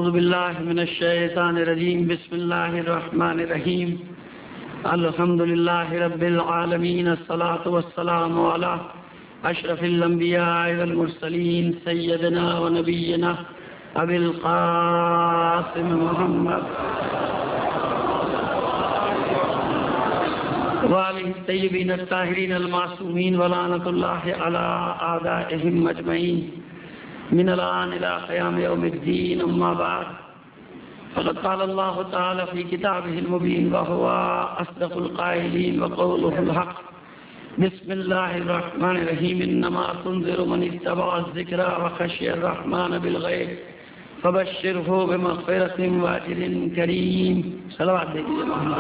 أعوذ بالله من الشيطان الرجيم بسم الله الرحمن الرحيم الحمد لله رب العالمين الصلاة والسلام على أشرف الأنبياء والمرسلين سيدنا ونبينا أبي القاسم محمد وآله الطيبين الطاهرين المعصومين ولعنة الله على أعدائهم أجمعين من الآن إلى قيام يوم الدين أما بعد فقد قال الله تعالى في كتابه المبين وهو أصدق القائلين وقوله الحق بسم الله الرحمن الرحيم إنما تنذر من اتبع الذكر وخشي الرحمن بالغيب فبشره بمغفرة وأجر كريم صلوات دیجیے محمد.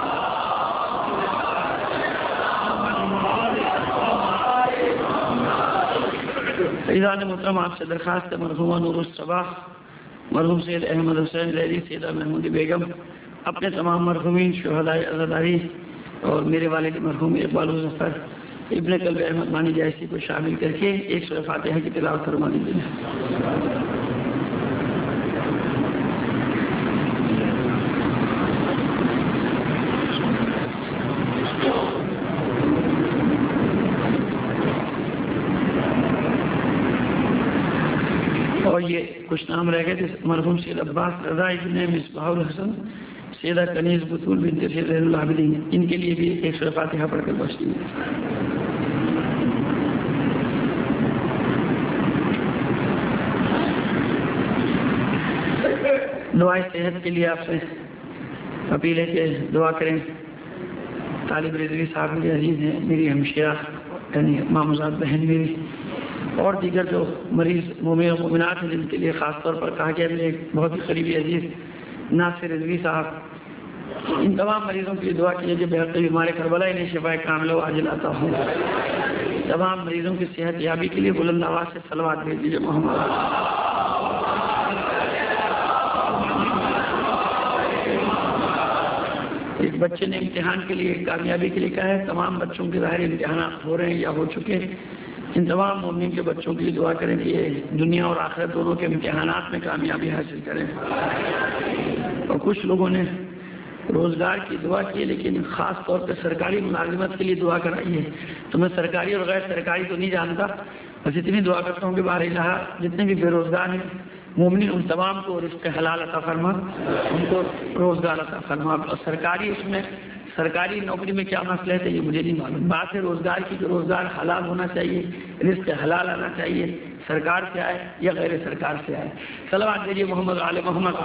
عزیزان محترم، آپ سے درخواست ہے مرحومہ نور الصباح، مرحوم سید احمد حسین لیلی، سیدہ محمودی بیگم اپنے تمام مرحومین شہداء عزاداری اور میرے والد مرحوم اقبال ظفر ابن قلب احمد مانی جیسی کو شامل کر کے ایک سورہ فاتحہ کی تلاوت فرما دیجیے. اور یہ کچھ نام رہ گئے تھے مرحوم سید عباس رضا ابن مصباح الحسن، سیدہ کنیز بطول بنت سید زین العابدین، ان کے لیے بھی ایک سورہ فاتحہ پڑھ کر بچتی ہے. دعائیں صحت کے لیے آپ سے اپیل ہے کہ دعا کریں. طالب رضوی صاحب میرے عزیز ہیں، میری ہمشیرہ یعنی ماموزاد بہن میری، اور دیگر جو مریض مومن و مومنات ہیں جن کے لیے خاص طور پر کہا گیا میرے بہت ہی قریبی عزیز ناصر رضوی صاحب، ان تمام مریضوں کے لیے دعا کیجیے. بہت بیمار کربلا انہیں شفا کامل و عاجل عطا ہو. تمام مریضوں کی صحت یابی کے لیے بلند آواز سے صلوات بھیج دیجیے محمد. ایک بچے نے امتحان کے لیے کامیابی کے لیے کہا ہے. تمام بچوں کے ظاہر امتحانات ہو رہے ہیں یا ہو چکے ہیں. ان تمام مومنین کے بچوں کے لیے دعا کریں کہ یہ دنیا اور آخرت دونوں کے امتحانات میں کامیابی حاصل کریں. اور کچھ لوگوں نے روزگار کی دعا کی ہے لیکن خاص طور پہ سرکاری ملازمت کے لیے دعا کرائی ہے. تو میں سرکاری اور غیر سرکاری تو نہیں جانتا، بس اتنی دعا کرتا ہوں کہ بار الہ جتنے بھی بے روزگار ہیں مومنین ان تمام کو رزق حلال عطا فرما، ان کو روزگار عطا فرما. اور سرکاری اس میں سرکاری نوکری میں کیا مسئلہ ہے یہ مجھے نہیں معلوم. بات ہے روزگار کی کہ روزگار حلال ہونا چاہیے، رزق حلال آنا چاہیے، سرکار سے آئے یا غیر سرکار سے آئے. صلوات دیجیے محمد آل محمد.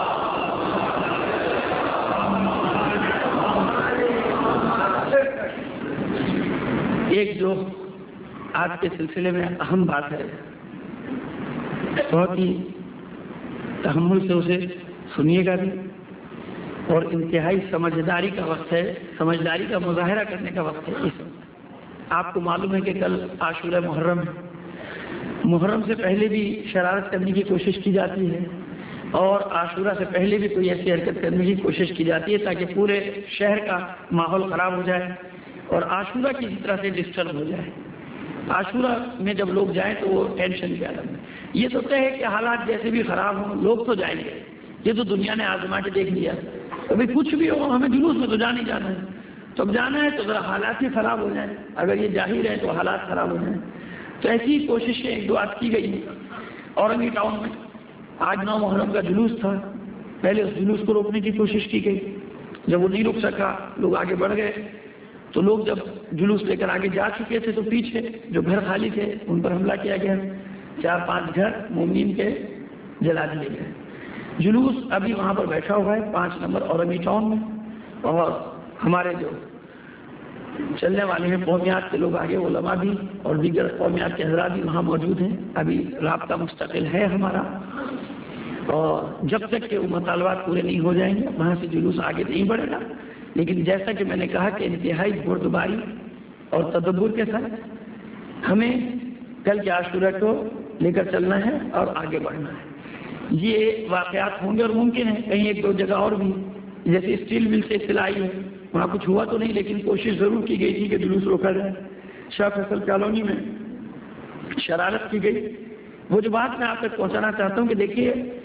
ایک جو آج کے سلسلے میں اہم بات ہے، بہت ہی تحمل سے اسے سنیے گا بھی، اور انتہائی سمجھداری کا وقت ہے، سمجھداری کا مظاہرہ کرنے کا وقت ہے. اس وقت آپ کو معلوم ہے کہ کل عاشورہ محرم ہے. محرم سے پہلے بھی شرارت کرنے کی کوشش کی جاتی ہے اور عاشورہ سے پہلے بھی کوئی ایسی حرکت کرنے کی کوشش کی جاتی ہے تاکہ پورے شہر کا ماحول خراب ہو جائے اور عاشورہ کی طرح سے ڈسٹرب ہو جائے. عاشورہ میں جب لوگ جائیں تو وہ ٹینشن کے عالم ہے. یہ تو طے ہے کہ حالات جیسے بھی خراب ہوں لوگ تو جائیں گے، یہ تو دنیا نے آزما کے دیکھ لیا. ابھی کچھ بھی ہو ہمیں جلوس میں تو جانے جانا ہے، تو اب جانا ہے تو ذرا حالات ہی خراب ہو جائیں. اگر یہ ظاہر ہے تو حالات خراب ہو جائیں. تو ایسی کوششیں ایک دو آج کی گئی ہیں. اورنگی ٹاؤن میں آج 9 محرم کا جلوس تھا، پہلے اس جلوس کو روکنے کی کوشش کی گئی. جب وہ نہیں رک سکا لوگ آگے بڑھ گئے، تو لوگ جب جلوس لے کر آگے جا چکے تھے تو پیچھے جو گھر خالی تھے ان پر حملہ کیا گیا. 4-5 گھر مومنین کے جلا دیے گئے. جلوس ابھی وہاں پر بیٹھا ہوا ہے 5 نمبر اورنگی ٹاؤن میں، اور ہمارے جو چلنے والے ہیں قومیات کے لوگ آگے علماء بھی اور دیگر قومیات کے حضرات بھی وہاں موجود ہیں. ابھی رابطہ مستقل ہے ہمارا، اور جب تک کہ وہ مطالبات پورے نہیں ہو جائیں گے وہاں سے جلوس آگے نہیں بڑھے گا. لیکن جیسا کہ میں نے کہا کہ انتہائی بردباری اور تدبر کے ساتھ ہمیں کل کے عاشورہ کو لے کر چلنا ہے اور آگے بڑھنا ہے. یہ واقعات ہوں گے اور ممکن ہے کہیں 1-2 جگہ اور بھی، جیسے اسٹیل مل سے اطلاع آئی ہے وہاں کچھ ہوا تو نہیں لیکن کوشش ضرور کی گئی تھی کہ جلوس روکا جائے. شاہ فیصل کالونی میں شرارت کی گئی. وہ جو بات میں آپ تک پہنچانا چاہتا ہوں کہ دیکھیے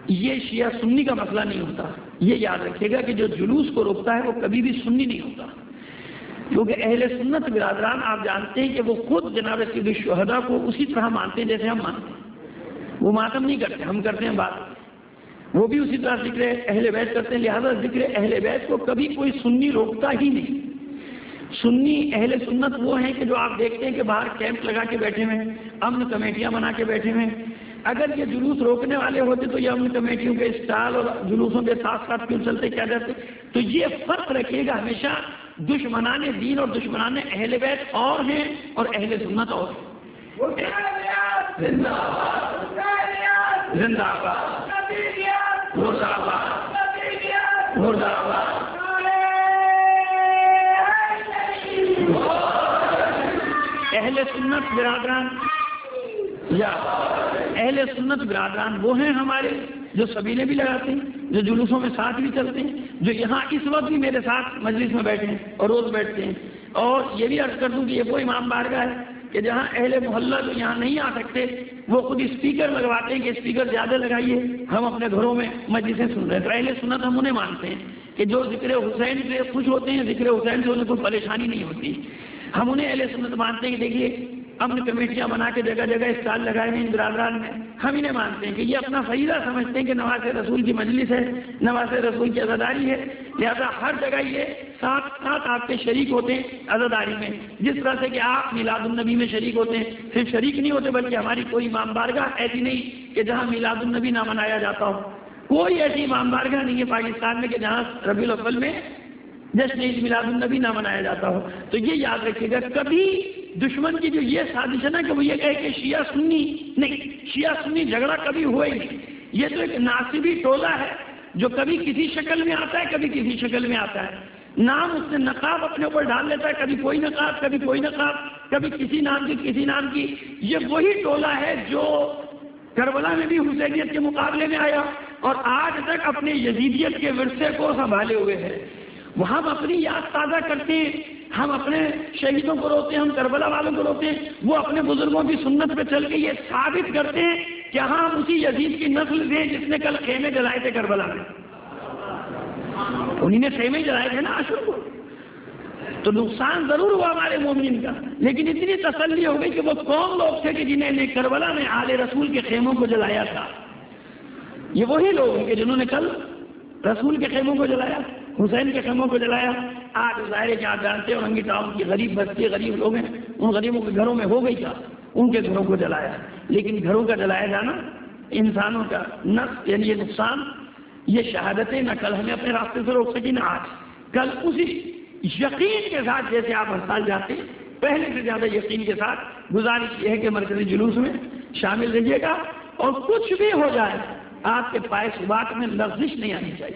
یہ شیعہ سنی کا مسئلہ نہیں ہوتا. یہ یاد رکھیے گا کہ جو جلوس کو روکتا ہے وہ کبھی بھی سنی نہیں ہوتا، کیونکہ اہل سنت برادران آپ جانتے ہیں کہ وہ خود جناب سید الشہداء کو اسی طرح مانتے ہیں جیسے ہم مانتے ہیں. وہ ماتم نہیں کرتے، ہم کرتے ہیں بات. وہ بھی اسی طرح ذکر اہل بیت کرتے ہیں، لہذا ذکر اہل بیت کو کبھی کوئی سنی روکتا ہی نہیں. سنی اہل سنت وہ ہیں کہ جو آپ دیکھتے ہیں کہ باہر کیمپ لگا کے بیٹھے ہوئے ہیں، امن کمیٹیاں بنا کے بیٹھے ہوئے ہیں. اگر یہ جلوس روکنے والے ہوتے تو یہ امن کمیٹیوں کے اسٹال اور جلوسوں کے ساتھ ساتھ کیوں چلتے کیا جاتے؟ تو یہ فرق رکھیے گا ہمیشہ، دشمنان دین اور دشمنان اہل بیت اور ہیں اور اہل سنت اور ہیں. زندہ باد، مردہ آباد، مردہ آباد. اہل سنت برادران یا اہل سنت برادران وہ ہیں ہمارے جو سبیلے بھی لگاتے ہیں، جو جلوسوں میں ساتھ بھی چلتے ہیں، جو یہاں اس وقت بھی میرے ساتھ مجلس میں بیٹھے ہیں اور روز بیٹھتے ہیں. اور یہ بھی عرض کر دوں کہ یہ وہ امام بارگاہ ہے کہ جہاں اہل محلہ جو یہاں نہیں آ سکتے وہ خود اسپیکر لگواتے ہیں کہ اسپیکر زیادہ لگائیے، ہم اپنے گھروں میں مجلسیں سن رہے ہیں. تو اہل سنت ہم انہیں مانتے ہیں کہ جو ذکر حسین سے خوش ہوتے ہیں، ذکر حسین سے انہیں کوئی پریشانی نہیں ہوتی. ہم انہیں اہل سنت مانتے ہیں کہ دیکھیے امن کمیٹیاں بنا کے جگہ جگہ اسٹال لگائے ہیں ان برادران میں. ہم انہیں مانتے ہیں کہ یہ اپنا فریضہ سمجھتے ہیں کہ نواز رسول کی مجلس ہے، نواز رسول کی عزاداری ہے، لہذا ہر جگہ یہ ساتھ ساتھ آپ کے شریک ہوتے ہیں عزاداری میں. جس طرح سے کہ آپ میلاد النبی میں شریک ہوتے ہیں، صرف شریک نہیں ہوتے بلکہ ہماری کوئی امام بارگاہ ایسی نہیں کہ جہاں میلاد النبی نہ منایا جاتا ہو. کوئی ایسی امام بارگاہ نہیں ہے پاکستان میں کہ جہاں ربیع الاول میں جشن عید میلاد النبی نہ منایا جاتا ہو. تو یہ یاد رکھیے گا، کبھی دشمن کی جو یہ سازش ہے نا کہ وہ یہ کہے کہ شیعہ سنی نہیں، شیعہ سنی جھگڑا کبھی ہوا ہی نہیں. یہ تو ایک ناصبی ٹولہ ہے جو کبھی کسی شکل میں آتا ہے، کبھی کسی شکل میں آتا ہے. نام اس نے نقاب اپنے اوپر ڈال لیتا ہے، کبھی کوئی نقاب، کبھی کوئی نقاب، کبھی کسی نام کی کسی نام کی. یہ وہی ٹولہ ہے جو کربلا میں بھی حسینیت کے مقابلے میں آیا اور آج تک اپنے یزیدیت کے ورثے کو سنبھالے ہوئے ہے. وہ ہم اپنی یاد تازہ کرتے ہیں، ہم اپنے شہیدوں کو روتے ہیں، ہم کربلا والوں کو روتے ہیں. وہ اپنے بزرگوں کی سنت پہ چل کے یہ ثابت کرتے ہیں کہ ہم اسی یزید کی نسل سے جس نے کل خیمے جلائے تھے کربلا میں. انہی نے خیمے جلائے تھے نا عاشور کو. تو نقصان ضرور ہوا ہمارے مومنین کا، لیکن اتنی تسلی ہو گئی کہ وہ کون لوگ تھے کہ جنہیں نے کربلا میں آل رسول کے خیموں کو جلایا تھا. یہ وہی لوگ ہیں کہ جنہوں نے کل رسول کے خیموں کو جلایا، حسین کے خیموں کو جلایا. آج ظاہر کہ آپ جانتے ہیں اورنگی ٹاؤن کی غریب بستی، غریب لوگ ہیں، ان غریبوں کے گھروں میں ہو گئی کیا؟ ان کے گھروں کو جلایا. لیکن گھروں کا جلایا جانا انسانوں کا نفس یعنی یہ نقصان، یہ شہادتیں نہ کل ہمیں اپنے راستے سے روک سکی نہ آج. کل اسی یقین کے ساتھ جیسے آپ ہسپتال جاتے ہیں پہلے سے زیادہ یقین کے ساتھ گزارش یہ ہے کہ مرکزی جلوس میں شامل رہیے گا اور کچھ بھی ہو جائے آپ کے پائے صبات میں لغزش نہیں آنی چاہیے.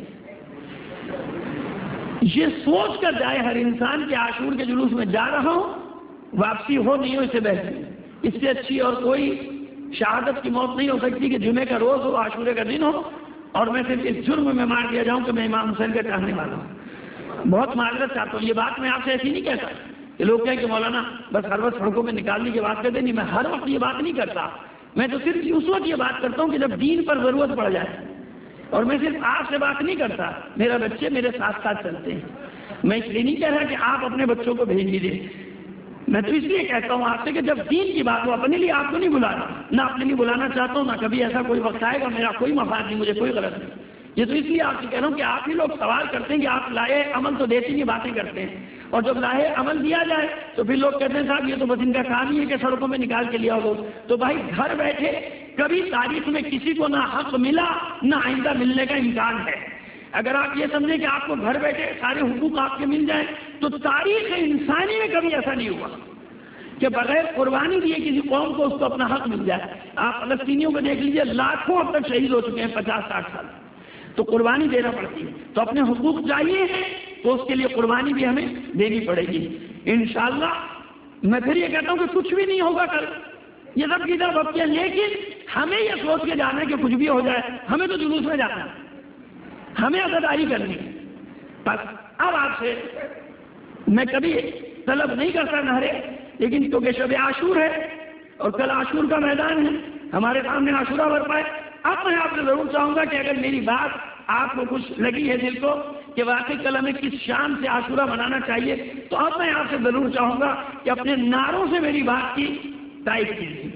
یہ سوچ کر جائے ہر انسان کہ عاشور کے جلوس میں جا رہا ہوں، واپسی ہو نہیں ہو اس سے بہتر، اس سے اچھی اور کوئی شہادت کی موت نہیں ہو سکتی کہ جمعے کا روز ہو، عاشورے کا دن ہو اور میں صرف اس جرم میں مار دیا جاؤں کہ میں امام حسین کا چاہنے والا ہوں. بہت معذرت چاہتا ہوں، یہ بات میں آپ سے ایسی نہیں کہتا کہ لوگ کہیں کہ مولانا بس ہر وقت سڑکوں میں نکالنے کی بات کرتے. نہیں، میں ہر وقت یہ بات نہیں کرتا. میں تو صرف اس وقت یہ بات کرتا ہوں کہ جب دین پر ضرورت پڑ جائے. اور میں صرف آپ سے بات نہیں کرتا، میرا بچے میرے ساتھ ساتھ چلتے ہیں. میں اس لیے نہیں کہہ رہا کہ آپ اپنے بچوں کو بھیج دیجیے، میں تو اس لیے کہتا ہوں آپ سے کہ جب دین کی بات ہو، اپنے لیے آپ کو نہیں بلانا، نہ اپنے لیے بلانا چاہتا ہوں، نہ کبھی ایسا کوئی وقت آئے گا. میرا کوئی مفاد نہیں، مجھے کوئی غلط نہیں. یہ تو اس لیے آپ سے کہہ رہا ہوں کہ آپ ہی لوگ سوال کرتے ہیں کہ آپ لائے عمل تو دیتے نہیں، باتیں کرتے ہیں. اور جب لائے عمل دیا جائے تو پھر لوگ کہتے ہیں صاحب یہ تو بس ان کا کام ہی ہے کہ سڑکوں میں نکال کے لیا ہو. تو بھائی گھر بیٹھے کبھی تاریخ میں کسی کو نہ حق ملا نہ آئندہ ملنے کا امکان ہے. اگر آپ یہ سمجھیں کہ آپ کو گھر بیٹھے سارے حقوق آپ کے مل جائیں تو تاریخ انسانی میں کبھی ایسا نہیں ہوا کہ بغیر قربانی دیے کسی قوم کو اس کو اپنا حق مل جائے. آپ فلسطینیوں کو دیکھ لیجیے، لاکھوں اب تک شہید ہو چکے ہیں 50-60 سال. تو قربانی دینا پڑتی ہے. تو اپنے حقوق چاہیے ہیں تو اس کے لیے قربانی بھی ہمیں دینی پڑے گی انشاءاللہ. میں پھر یہ کہتا ہوں کہ کچھ بھی نہیں ہوگا کل، یہ سب کی طرف اب، لیکن ہمیں یہ سوچ کے جانا ہے کہ کچھ بھی ہو جائے ہمیں تو جلوس میں جانا ہے، ہمیں عزاداری کرنی ہے. بس اب آپ سے میں کبھی طلب نہیں کرتا نہرے، لیکن کیونکہ شب عاشور ہے اور کل عاشور کا میدان ہے، ہمارے سامنے عاشورہ برپا ہے. اب میں آپ سے ضرور چاہوں گا کہ اگر میری بات آپ کو کچھ لگی ہے دل کو کہ واقعی کل ہمیں کس شان سے عاشورہ منانا چاہیے، تو اب میں آپ سے ضرور چاہوں گا کہ اپنے نعروں سے میری بات کی تائید کیجیے۔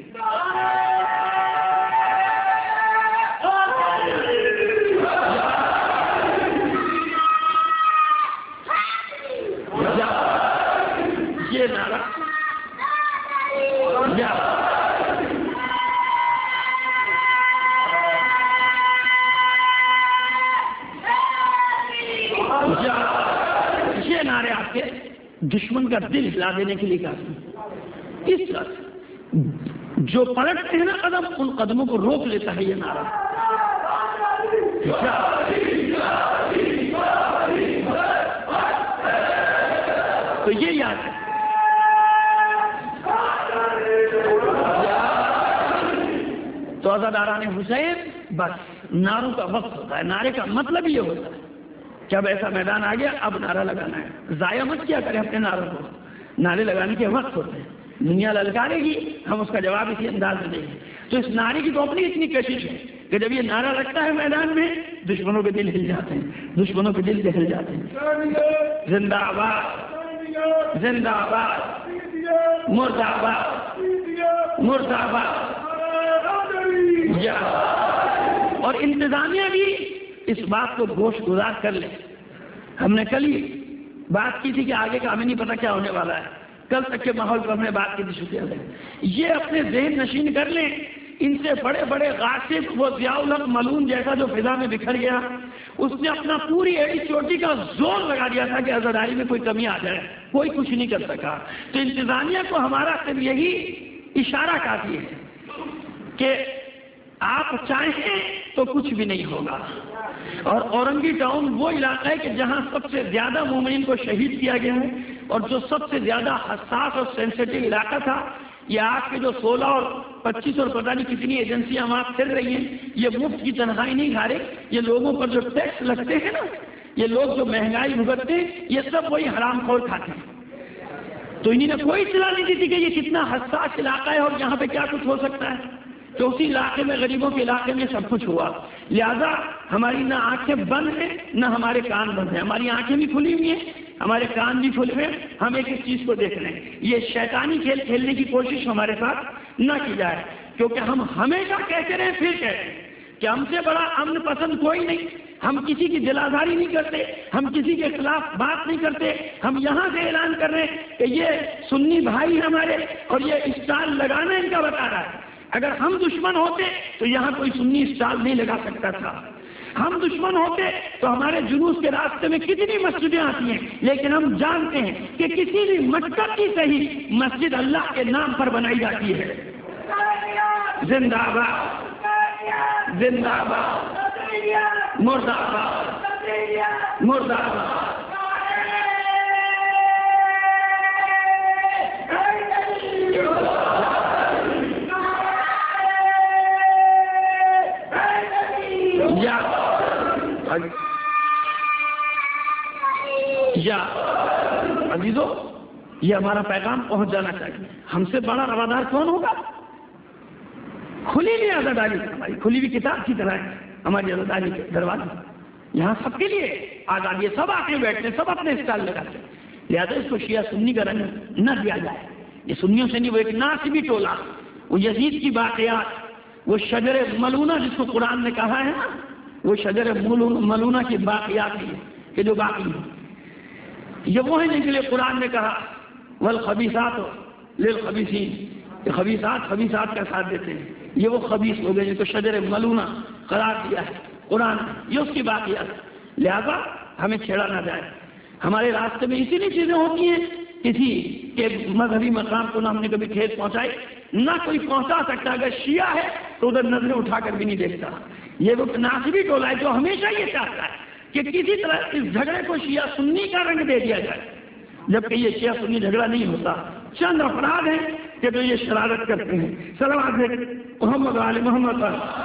یہ نعرہ یہ نعرے آپ کے دشمن کا دل ہلا دینے کے لیے کافی۔ اس طرح سے جو پلٹتے ہیں نا قدم، ان قدموں کو روک لیتا ہے یہ نعرہ۔ تو یہ یاد ہے، تو عزاداران حسین بس نعروں کا وقت ہوتا ہے، نعرے کا مطلب یہ ہوتا ہے جب ایسا میدان آ گیا اب نعرہ لگانا ہے۔ ضائع مت کیا کریں اپنے نعروں کو، نعرے لگانے کے وقت ہوتے ہیں۔ دنیا للکارے گی، ہم اس کا جواب اسی انداز میں دیں گے۔ تو اس نعرے کی تو اپنی اتنی کشش ہے کہ جب یہ نعرہ لگتا ہے میدان میں، دشمنوں کے دل ہل جاتے ہیں، دشمنوں کے دل دہل جاتے ہیں۔ زندہ آباد، زندہ آباد، مرد آباد، مرد آباد۔ اور انتظامیہ بھی اس بات کو گوش گزار کر لے۔ ہم نے کل ہی بات کی تھی کہ آگے کا ہمیں نہیں پتا کیا ہونے والا ہے، کل تک کے ماحول پر ہم نے بات کی تھی، شکریہ ہے۔ یہ اپنے ذہن نشین کر لیں، ان سے بڑے بڑے غاصب، وہ ضیاء الحق ملعون جیسا جو فضا میں بکھر گیا، اس نے اپنا پوری ایڑی چوٹی کا زور لگا دیا تھا کہ عزاداری میں کوئی کمی آ جائے، کوئی کچھ نہیں کر سکا۔ تو انتظامیہ کو ہمارا صرف یہی اشارہ کافی ہے کہ آپ چاہیں تو کچھ بھی نہیں ہوگا۔ اور اورنگی ٹاؤن وہ علاقہ ہے کہ جہاں سب سے زیادہ مومنین کو شہید کیا گیا ہے، اور جو سب سے زیادہ حساس اور سینسیٹیو علاقہ تھا، یہ آج کے جو 16 اور 25 اور پتہ نہیں کتنی ایجنسیاں وہاں پھر رہی ہیں، یہ مفت کی تنخواہیں نہیں کھا رہے، یہ لوگوں پر جو ٹیکس لگتے ہیں نا، یہ لوگ جو مہنگائی بھگتتے ہیں، یہ سب وہی حرام خور کھاتے ہیں۔ تو انہوں نے کوئی اطلاع نہیں دی تھی کہ یہ کتنا حساس علاقہ ہے اور یہاں پہ کیا کچھ ہو سکتا ہے، تو اسی علاقے میں، غریبوں کے علاقے میں سب کچھ ہوا۔ لہذا ہماری نہ آنکھیں بند ہیں نہ ہمارے کان بند ہیں، ہماری آنکھیں بھی کھلی ہوئی ہیں، ہمارے کان بھی کھلے ہوئے، ہم ایک ایک چیز کو دیکھ لیں۔ یہ شیطانی کھیل کھیلنے کی کوشش ہمارے ساتھ نہ کی جائے، کیونکہ ہم ہمیشہ کہتے رہے پھر کہتے ہیں کہ ہم سے بڑا امن پسند کوئی نہیں، ہم کسی کی دل آزاری نہیں کرتے، ہم کسی کے خلاف بات نہیں کرتے۔ ہم یہاں سے اعلان کر رہے ہیں کہ یہ سنی بھائی ہمارے، اور یہ اسٹال لگانا ان کا بتا رہا ہے۔ اگر ہم دشمن ہوتے تو یہاں کوئی سنی اسٹال نہیں لگا سکتا تھا، ہم دشمن ہوتے تو ہمارے جلوس کے راستے میں کتنی مسجدیں آتی ہیں، لیکن ہم جانتے ہیں کہ کسی بھی مکتب کی صحیح مسجد اللہ کے نام پر بنائی جاتی ہے۔ زندہ آباد، زندہ آباد، مرد آباد، مرد آباد۔ یا عزیزو، یہ ہمارا پیغام پہنچ جانا چاہیے۔ ہم سے بڑا روادار کون ہوگا؟ کھلی ہوئی عزاداری، ہماری کھلی ہوئی کتاب کی طرح ہے ہماری عزاداری کے دروازے، یہاں سب کے لیے آزادی ہے، سب آتے بیٹھتے ہیں، سب اپنے اسٹال لگاتے ہیں۔ لہٰذا اس کو شیعہ سنی کا رنگ نہ دیا جائے، یہ سنیوں سے نہیں، وہ ایک ناصبی ٹولہ، وہ یزید کی باقیات، وہ شجر ملونہ جس کو قرآن نے کہا ہے نا، وہ شجر ملونہ کی باقیات ہی ہے کہ جو باقی ہیں، یہ وہ ہے جن کے لیے قرآن نے کہا والخبیثات للخبیثین، کہ خبیثات خبیثات کا ساتھ دیتے ہیں، یہ وہ خبیث لوگ ہیں جن کو شجر ملونہ قرار دیا ہے قرآن، یہ اس کی باقیات۔ لہذا ہمیں چھیڑا نہ جائے، ہمارے راستے میں اسی لیے چیزیں ہوتی ہیں، کسی کے مذہبی مقام کو نہ ہم نے کبھی ٹھیس پہنچائی، نہ کوئی پہنچا سکتا۔ اگر شیعہ ہے تو ادھر نظریں اٹھا کر بھی نہیں دیکھتا۔ یہ وہ ناصبی ٹولہ ہے جو ہمیشہ یہ چاہتا ہے کہ کسی طرح اس جھگڑے کو شیعہ سنی کا رنگ دے دیا جائے، جبکہ یہ شیعہ سنی جھگڑا نہیں ہوتا، چند افراد ہیں کہ جو یہ شرارت کرتے ہیں۔ صلوات محمد علی محمد۔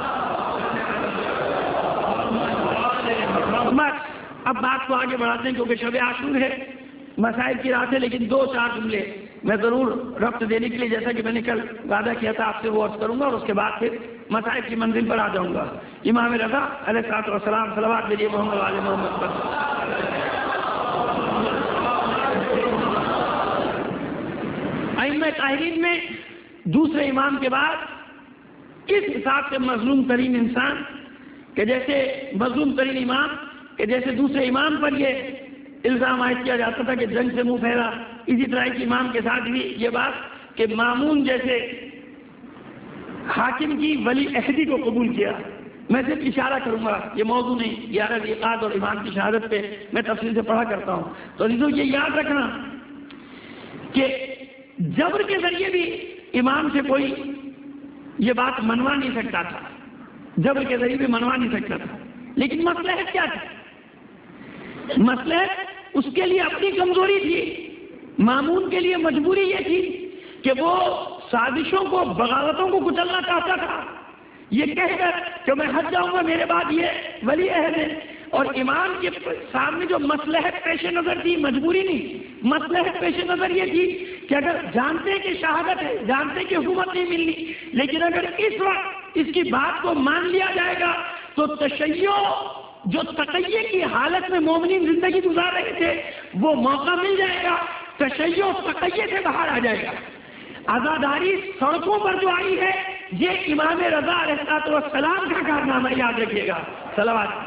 اب بات کو آگے بڑھاتے ہیں کیونکہ شب عاشور ہے، مسائل کی رات ہے، لیکن 2-4 جملے میں ضرور ربط دینے کے لیے، جیسا کہ میں نے کل وعدہ کیا تھا آپ سے، وہ عرض کروں گا، اور اس کے بعد پھر مسائل کی منزل پر آ جاؤں گا۔ امام رضا علیہ الصلوۃ والسلام، صلوات بھیجیے محمد وعلی محمد پر۔ ائمہ طاہرین میں دوسرے امام کے بعد کس حساب سے مظلوم ترین انسان کہ جیسے مظلوم ترین امام کہ جیسے دوسرے امام پر یہ الزام عائد کیا جاتا تھا کہ جنگ سے منہ پھیرا، اسی طرح ایک امام کے ساتھ بھی یہ بات کہ مامون جیسے حاکم کی ولی عہدی کو قبول کیا۔ میں صرف اشارہ کروں گا، یہ موضوع نہیں، 11 ذیقعد اور امام کی شہادت پہ میں تفصیل سے پڑھا کرتا ہوں۔ تو عزیزو یہ یاد رکھنا کہ جبر کے ذریعے بھی امام سے کوئی یہ بات منوا نہیں سکتا تھا، جبر کے ذریعے بھی منوا نہیں سکتا تھا، لیکن مصلحت کیا تھی؟ مصلحت اس کے لیے اپنی کمزوری تھی، مامون کے لیے مجبوری یہ تھی کہ وہ سازشوں کو، بغاوتوں کو کچلنا چاہتا تھا، یہ کہہ کر کہ میں ہٹ جاؤں گا، میرے بعد یہ ولی عہد ہے۔ اور امام کے سامنے جو مصلحت پیش نظر تھی، مجبوری نہیں، مصلحت پیش نظر یہ تھی کہ اگر جانتے کہ شہادت ہے، جانتے کہ حکومت نہیں ملنی، لیکن اگر اس وقت اس کی بات کو مان لیا جائے گا تو تشیع جو تقیہ کی حالت میں مومنین زندگی گزار رہے تھے وہ موقع مل جائے گا، تشیع تقیہ سے باہر آ جائے گا۔ آزاداری سڑکوں پر جو آئی ہے یہ امام رضا علیہ السلام کا کارنامہ، یاد رکھیے گا۔ صلوات۔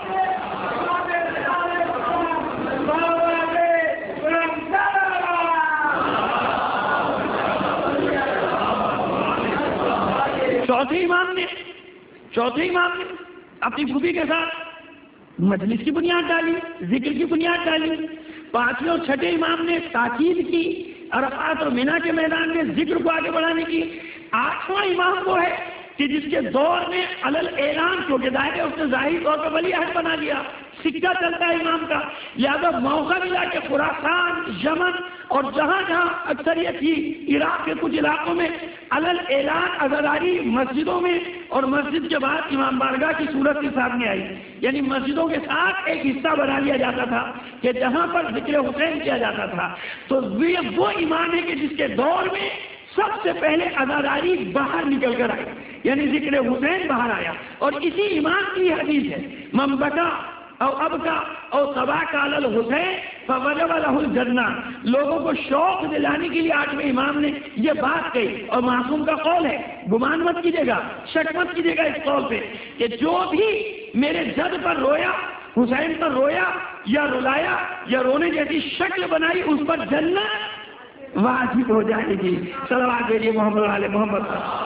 چوتھے امام نے اپنی خوبی کے ساتھ مجلس کی بنیاد ڈالی، ذکر کی بنیاد ڈالی۔ پانچویں اور چھٹے امام نے تاکید کی، عرفات اور مینا کے میدان میں ذکر کو آگے بڑھانے کی۔ آٹھواں امام وہ ہے کہ جس کے دور میں علل اعلان، کیونکہ ظاہر ہے اس نے ظاہری طور پر ولی عہد بنا لیا، سکہ چلتا ہے امام کا، لہذا موقع ملا کہ خراسان، یمن اور جہاں جہاں اکثریت تھی، عراق کے کچھ علاقوں میں علل اعلان عزاداری مسجدوں میں اور مسجد کے بعد امام بارگاہ کی صورت کے سامنے آئی، یعنی مسجدوں کے ساتھ ایک حصہ بنا لیا جاتا تھا کہ جہاں پر ذکر حسین کیا جاتا تھا۔ تو وہ امام ہے کہ جس کے دور میں سب سے پہلے عزاداری باہر نکل کر آئی، یعنی ذکر حسین باہر آیا، اور اسی امام کی حدیث ہے، من بکا او ابکا او تباکا علی الحسین فوجب لہ الجنہ۔ لوگوں کو شوق دلانے کے لیے آٹھویں امام نے یہ بات کہی، اور معصوم کا قول ہے، گمان مت کیجیے گا، شک مت کیجیے گا اس قول پہ کہ جو بھی میرے جد پر رویا، حسین پر رویا یا رلایا یا رونے جیسی شکل بنائی، اس پر جنت واجب ہو جائے گی۔ صلوات بھیجیے محمد علیہ محمد۔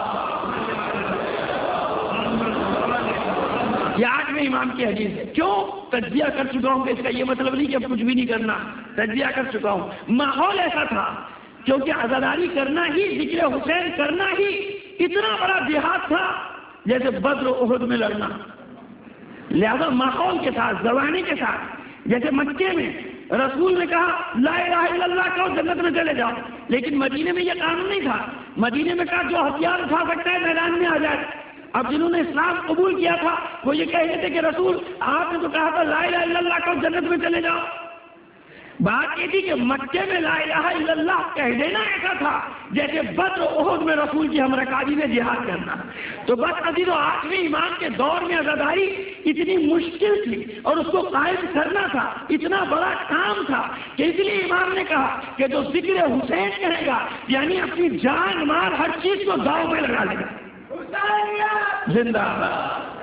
یہ آٹھویں امام کی حدیث ہے۔ کیوں؟ تجزیہ کر چکا ہوں کہ اس کا یہ مطلب نہیں کہ اب کچھ بھی نہیں کرنا، تجزیہ کر چکا ہوں۔ ماحول ایسا تھا کیونکہ عزاداری کرنا ہی، ذکر حسین کرنا ہی اتنا بڑا جہاد تھا جیسے بدر و احد میں لڑنا، لہذا ماحول کے ساتھ، زبانی کے ساتھ، جیسے مکے میں رسول نے کہا لا الہ الا اللہ کہو جنت میں چلے جاؤ، لیکن مدینے میں یہ قانون نہیں تھا، مدینے میں کہا جو ہتھیار اٹھا سکتا ہے میدان میں آ جائے۔ اب جنہوں نے اسلام قبول کیا تھا وہ یہ کہہ رہے تھے کہ رسول آپ نے تو کہا تھا لا الہ الا اللہ کہو جنت میں چلے جاؤ۔ بات یہ تھی کہ مکے میں لا الہ الا اللہ کہہ دینا ایسا تھا جیسے بدر و احد میں رسول کی ہمراکابی میں جہاد کرنا۔ تو بس عزیزو آٹھویں امام کے دور میں عزاداری اتنی مشکل تھی اور اس کو قائم کرنا تھا، اتنا بڑا کام تھا کہ اس لیے امام نے کہا کہ جو ذکر حسین کرے گا یعنی اپنی جان مال ہر چیز کو داؤ میں لگا لے گا۔ زندہ باد۔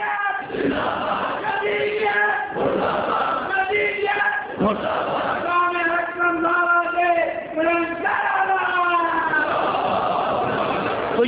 تو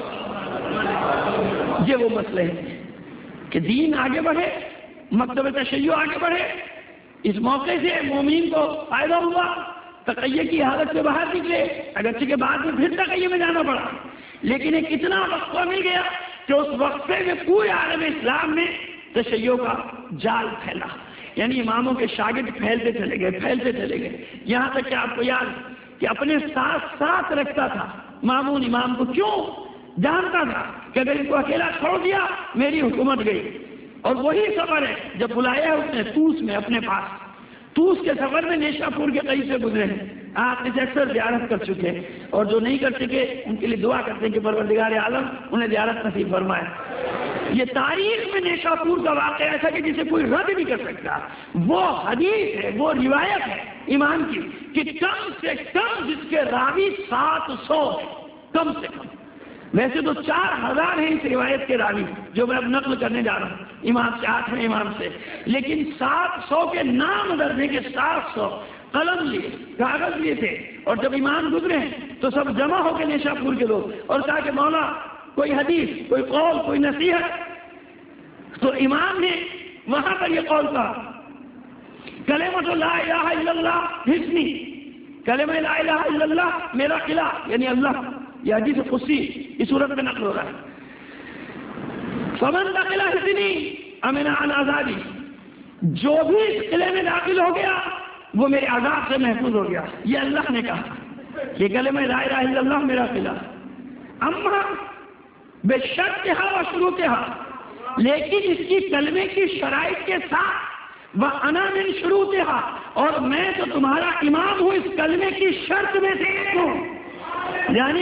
یہ وہ مسئلے ہیں کہ دین آگے بڑھے، مکتب تشیع آگے بڑھے۔ اس موقع سے مومنین کو فائدہ ہوا، تقیہ کی حالت سے باہر نکلے، اگرچہ کے بعد میں پھر تقیہ میں جانا پڑا، لیکن ایک اتنا وقفہ مل گیا کہ اس وقفے میں پورے عالم اسلام میں تشیع کا جال پھیلا، یعنی اماموں کے شاگرد پھیلتے چلے گئے، یہاں تک کہ آپ کو یاد کہ اپنے ساتھ رکھتا تھا مامون امام کو۔ کیوں؟ جانتا تھا کہ اگر ان کو اکیلا چھوڑ دیا میری حکومت گئی۔ اور وہی سفر ہے جب بلایا اس نے طوس میں اپنے پاس، طوس کے سفر میں نیشا پور کے قریب سے گزرے ہیں، آپ اسے اکثر زیارت کر چکے ہیں، اور جو نہیں کر سکے ان کے لیے دعا کرتے ہیں کہ پروردگار عالم انہیں زیارت نصیب فرمائے۔ یہ تاریخ میں نیشاپور کا واقعہ ایسا کہ جسے کوئی رد نہیں کر سکتا، وہ حدیث ہے، وہ روایت ہے ایمان کی کہ کم سے کم جس کے راوی 700 کم سے کم، ویسے تو 4000 ہیں اس روایت کے راوی جو میں اب نقل کرنے جا رہا ہوں امام سے، 8 امام سے، لیکن 700 کے نام درج ہیں کہ 700 قلم لیے، کاغذ لیے تھے، اور جب امام گزرے تو سب جمع ہو کے نیشاپور کے لوگ، اور کہا کہ مولا کوئی حدیث، کوئی قول، کوئی نصیحت۔ تو امام نے وہاں پر یہ قول کہا، کلمۃ لا الہ الا اللہ حسنی، کلمہ لا الہ الا اللہ میرا قلعہ، یعنی اللہ، یہ حدیث قدسی اس صورت میں نقل ہو رہا ہے۔ فمن دخل حسنی امن عن عذابی، جو بھی اس قلعے میں داخل ہو گیا وہ میرے عذاب سے محفوظ ہو گیا، یہ اللہ نے کہا، یہ کلمہ لا الہ الا اللہ میرا قلعہ۔ اما بشرطھا و شروطھا، لیکن اس کی کلمے کی شرائط کے ساتھ، وانا من شروطھا، اور میں تو تمہارا امام ہوں اس کلمے کی شرط میں سے ایک ہوں، یعنی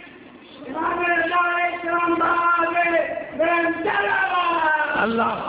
اللہ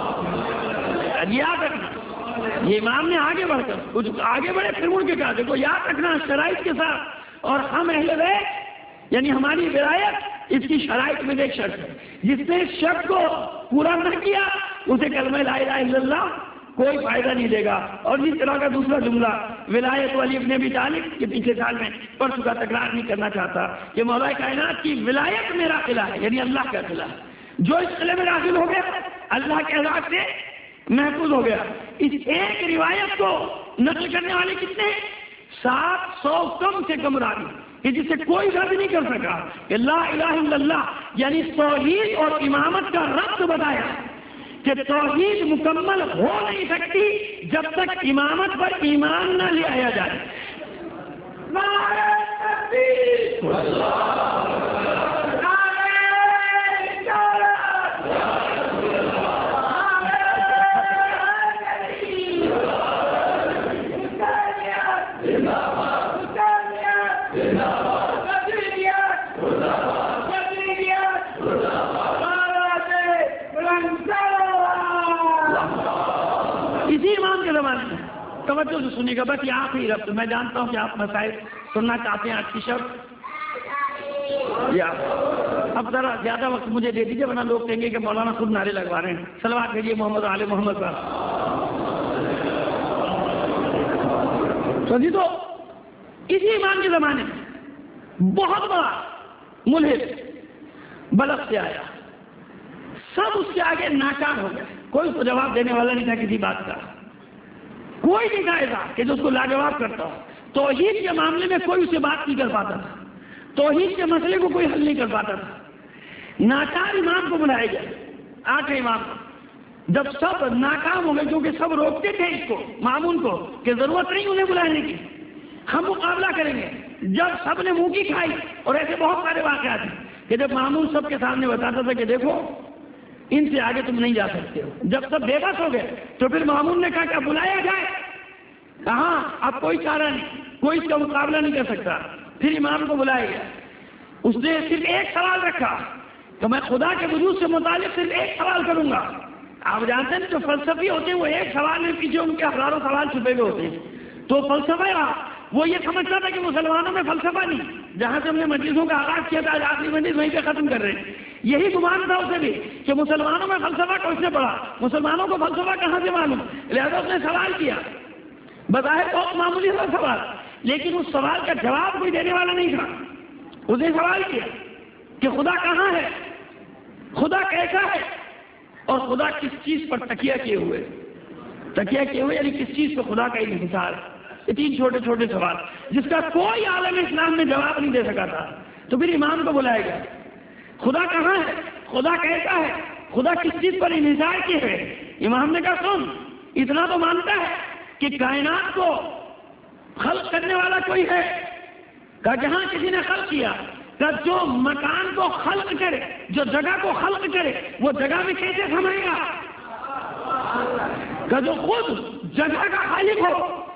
یاد رکھنا، یہ امام نے آگے بڑھ کر کچھ آگے بڑھے پھر مڑ کے کہا دیکھو یاد رکھنا شرائط کے ساتھ، اور ہم اہل بیت یعنی ہماری ولایت اس کی شرائط میں ایک شرط ہے، جس نے اس شرط کو پورا نہ کیا اسے کلمہ لا الہ الا اللہ کوئی فائدہ نہیں دے گا۔ اور جس طرح کا دوسرا جملہ ولایت والی ابن ابی طالب کے پچھلے سال میں پڑھ چکا، تکرار نہیں کرنا چاہتا، کہ مولا کائنات کی ولایت میرا قلعہ ہے، یعنی اللہ کا قلعہ ہے، جو اس قلعے میں داخل ہو گیا اللہ کے عذاب سے محفوظ ہو گیا۔ اس ایک روایت کو نقل کرنے والے کتنے ہیں؟ 700 کم سے کم راوی، کہ جسے کوئی رد نہیں کر سکا کہ لا الہ الا اللہ یعنی توحید اور امامت کا ربط بتایا کہ توحید مکمل ہو نہیں سکتی جب تک امامت پر ایمان نہ لے آیا جائے۔ اسی امام کے زمانے میں توجہ سے سنیے گا، بس یہ آخری ربط، میں جانتا ہوں کہ آپ مسائل سننا چاہتے ہیں آج کی شب، یا اب ذرا زیادہ وقت مجھے دے دیجیے ورنہ لوگ کہیں گے کہ مولانا خود نعرے لگوا رہے ہیں۔ صلوات بھیجیے محمد آل محمد پر۔ تو اسی امام کے زمانے میں بہت بڑا ملحد بلخ سے آیا، سب اس کے آگے ناکام ہو گئے، کوئی اس کو جواب دینے والا نہیں تھا کسی بات کا، کوئی نہیں تھا ایسا کہ جو اس کو لاجواب کرتا ہو۔ توحید کے معاملے میں کوئی اسے بات نہیں کر پاتا تھا، توحید کے مسئلے کو کوئی حل نہیں کر پاتا تھا۔ ناچار امام کو بلایا گیا، 8 امام کو، جب سب ناکام ہو گئے کیونکہ سب روکتے تھے اس کو، مامون کو، کہ ضرورت نہیں انہیں بلانے کی، ہم مقابلہ کریں گے۔ جب سب نے منہ کی کھائی، اور ایسے بہت سارے واقعات ہیں کہ جب مامون سب کے سامنے بتاتا تھا کہ دیکھو ان سے آگے تم نہیں جا سکتے ہو، جب سب بے بس ہو گئے تو پھر مامون نے کہا کہ بلایا جائے، کہاں اب کوئی چارہ نہیں، کوئی اس کا مقابلہ نہیں کر سکتا۔ پھر امام کو بلایا گیا، اس نے صرف ایک سوال رکھا کہ میں خدا کے وجود سے متعلق صرف ایک سوال کروں گا۔ آپ جانتے ہیں جو فلسفی ہوتے ہیں وہ ایک سوال میں پیچھے ان کے ہزاروں سوال چھپے ہوئے ہوتے ہیں، تو فلسفہ وہ یہ سمجھتا تھا کہ مسلمانوں میں فلسفہ نہیں، جہاں سے ہم نے مجلسوں کا آغاز کیا تھا آج آخری مجلس وہیں پہ ختم کر رہے ہیں، یہی گمان تھا اسے بھی کہ مسلمانوں میں فلسفہ کس نے پڑھا، مسلمانوں کو فلسفہ کہاں سے معلوم، لہذا اس نے سوال کیا، بظاہر بہت معمولی تھا سوال، لیکن اس سوال کا جواب کوئی دینے والا نہیں تھا۔ اس نے سوال کیا کہ خدا کہاں ہے، خدا کیسا ہے، اور خدا کس چیز پر تکیہ کیے ہوئے یعنی کس چیز پہ خدا کا انحصار ہے۔ یہ 3 چھوٹے چھوٹے سوال جس کا کوئی عالم اسلام میں جواب نہیں دے سکا تھا۔ تو پھر امام کو بلایا گیا، خدا کہاں ہے، خدا کیسا ہے، خدا کس چیز پر انحصار کیے ہوئے۔ امام نے کہا سن، اتنا تو مانتا ہے کہ کائنات کو خلق کرنے والا کوئی ہے؟ کہا کہ ہاں کسی نے خلق کیا۔ کہ جو مکان کو خلق کرے، جو جگہ کو خلق کرے، وہ جگہ میں کیسے سمائے گا؟ کہ جو خود جگہ کا خالق ہو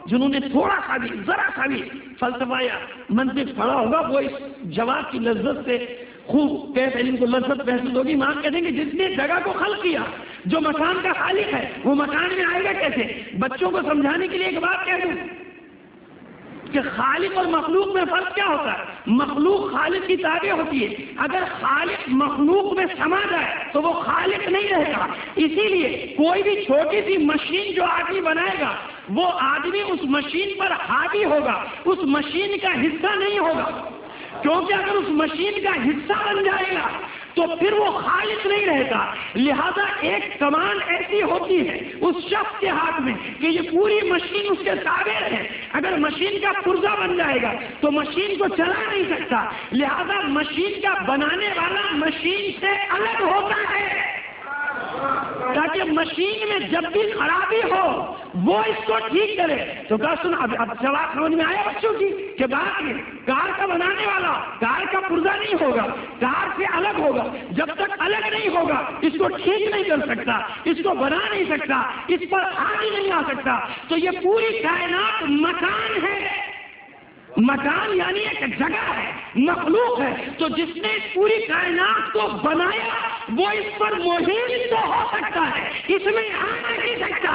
جنہوں نے تھوڑا سا بھی ذرا سا بھی فلسفہ یا منطق پڑھا ہوگا وہ اس جواب کی لذت سے خوب کیف علم کو لذت محسوس ہوگی. ماں کہتے ہیں کہ جس نے جگہ کو خلق کیا، جو مکان کا خالق ہے، وہ مکان میں آئے گا کیسے؟ بچوں کو سمجھانے کے لیے ایک بات کہہ دوں کہ خالق اور مخلوق میں فرق کیا ہوتا ہے. مخلوق خالق کی تابع ہوتی ہے. اگر خالق مخلوق میں سما جائے تو وہ خالق نہیں رہے گا. اسی لیے کوئی بھی چھوٹی سی مشین جو آدمی بنائے گا، وہ آدمی اس مشین پر حاوی ہوگا، اس مشین کا حصہ نہیں ہوگا. کیونکہ اگر اس مشین کا حصہ بن جائے گا تو پھر وہ خالق نہیں رہتا. لہذا ایک کمان ایسی ہوتی ہے اس شخص کے ہاتھ میں کہ یہ پوری مشین اس کے تابع ہے. اگر مشین کا پرزہ بن جائے گا تو مشین کو چلا نہیں سکتا. لہذا مشین کا بنانے والا مشین سے الگ ہوتا ہے تاکہ مشین میں جب بھی خرابی ہو وہ اس کو ٹھیک کرے. تو کہا سن، اب جواب سمجھ میں آیا بچوں کی کہ بات میں کار کا بنانے والا کار کا پرزہ نہیں ہوگا، کار سے الگ ہوگا. جب تک الگ نہیں ہوگا اس کو ٹھیک نہیں کر سکتا، اس کو بنا نہیں سکتا، اس پر آگے نہیں آ سکتا. تو یہ پوری کائنات مکان ہے. مکان یعنی ایک جگہ ہے، مخلوق ہے. تو جس نے پوری کائنات کو بنایا وہ اس پر محیط تو ہو سکتا ہے، اس میں آ نہیں سکتا.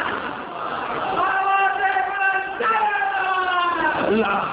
اللہ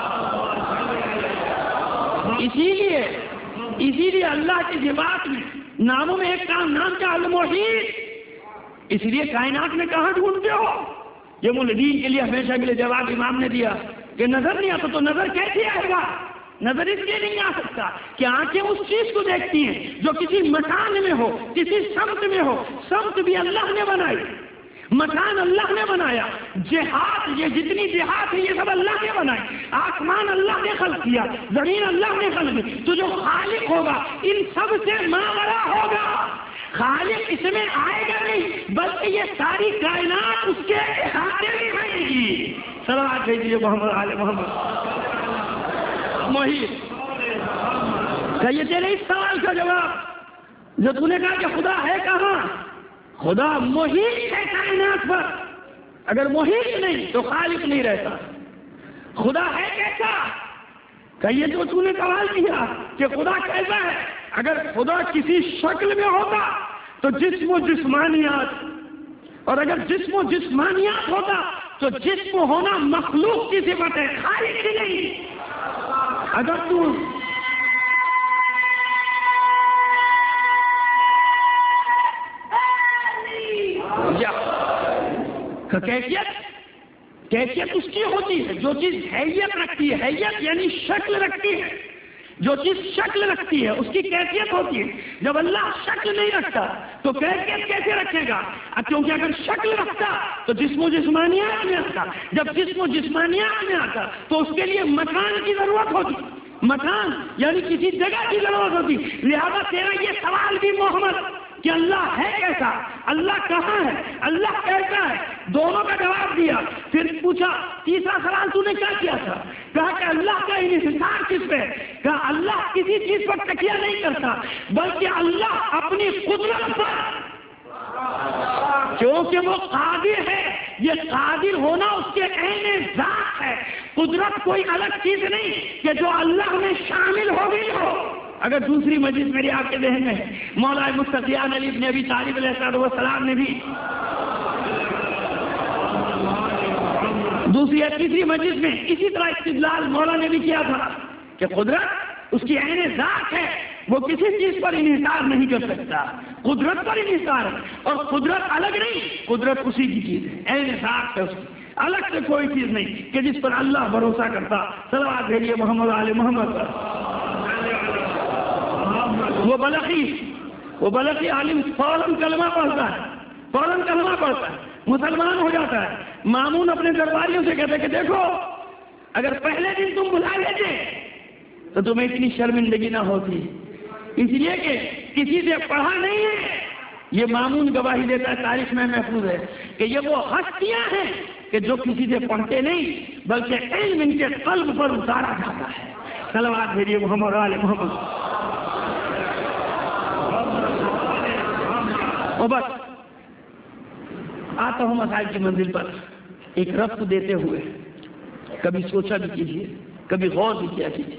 اسی لیے اللہ کی ذات میں ناموں میں ایک کا نام کیا؟ المحیط. اس لیے کائنات میں کہاں ڈھونڈتے ہو؟ یہ مولدین کے لیے ہمیشہ کے لیے جواب امام نے دیا کہ نظر نہیں آتا. تو نظر کیسے آئے گا؟ نظر اس لیے نہیں آ سکتا کہ آنکھیں اس چیز کو دیکھتی ہیں جو کسی مکان میں ہو، کسی سمت میں ہو. سمت بھی اللہ نے بنائی، مکان اللہ نے بنایا. جہاد، یہ جتنی جہاد ہے یہ سب اللہ نے بنائی. آسمان اللہ نے خلق کیا، زمین اللہ نے خلق کی. تو جو خالق ہوگا ان سب سے ماورا ہوگا. خالق اس میں آئے گا نہیں بلکہ یہ ساری کائنات اس کے احاطے میں رہے گی. صلوات بھیجیے محمد آل محمد. محیط کہ یہ تیرے اس سوال کا جواب جو تو نے کہا کہ خدا ہے کہاں؟ خدا محیط ہے کائنات پر. اگر محیط نہیں تو خالق نہیں رہتا. خدا ہے کیسا؟ کہ یہ جو تو نے سوال کیا کہ خدا کیسا ہے، اگر خدا کسی شکل میں ہوتا تو جسم و جسمانیات، اور اگر جسم و جسمانیات ہوتا تو جسم ہونا مخلوق کی صفت ہے، خالق کی نہیں. اگر تو کیفیت اس کی ہوتی ہے جو چیز حیت رکھتی ہے. حیت یعنی شکل رکھتی ہے. جو چیز شکل رکھتی ہے اس کی کیفیت ہوتی ہے. جب اللہ شکل نہیں رکھتا تو کیفیت کیسے رکھے گا؟ کیونکہ اگر شکل رکھتا تو جسم و جسمانیات میں آتا. جب جسم و جسمانیات میں آتا تو اس کے لیے مکان کی ضرورت ہوتی. مکان یعنی کسی جگہ کی ضرورت ہوتی. لہذا تیرا یہ سوال بھی محمد کہ اللہ ہے کیسا، اللہ کہاں ہے، اللہ کیسا ہے، دونوں کا جواب دیا. پھر پوچھا تیسرا سوال تو نے کیا کیا تھا؟ کہا کہ اللہ کا انحصار کس پہ؟ کہا اللہ کسی چیز پر تکیہ نہیں کرتا بلکہ اللہ اپنی قدرت پر، کیونکہ وہ قادر ہے. یہ قادر ہونا اس کے عین ذات ہے. قدرت کوئی الگ چیز نہیں کہ جو اللہ میں شامل ہو گئی ہو. اگر دوسری مجلس میری آپ کے ذہن میں مولا مستفیان علی ابن ابی طالب علیہ السلام نے بھی، دوسری یا تیسری مجلس میں اسی طرح استدلال مولا نے بھی کیا تھا کہ قدرت اس کی عین ذات ہے، وہ کسی چیز پر انحصار نہیں کر سکتا. قدرت پر انحصار ہے، اور قدرت الگ نہیں، قدرت اسی کی چیز ہے، عین ذات ہے اس کی، الگ سے کوئی چیز نہیں کہ جس پر اللہ بھروسہ کرتا. صلوات بھیجیے محمد آل محمد پر. وہ بلخی عالم فوراً کلمہ پڑھتا ہے، مسلمان ہو جاتا ہے. مامون اپنے درباریوں سے کہتے کہ دیکھو اگر پہلے دن تم بلا لیتے تو تمہیں اتنی شرمندگی نہ ہوتی، اس لیے کہ کسی سے پڑھا نہیں ہے. یہ مامون گواہی دیتا ہے، تاریخ میں محفوظ ہے کہ یہ وہ ہستیاں ہیں کہ جو کسی سے پڑھتے نہیں بلکہ علم ان کے قلب پر اتارا جاتا ہے. صلوات بھیجیے محمد آل محمد. اور بس آتا ہوں مسائل کی منزل پر ایک ربط دیتے ہوئے. کبھی سوچا بھی کیجیے، کبھی غور بھی کیا کیجیے،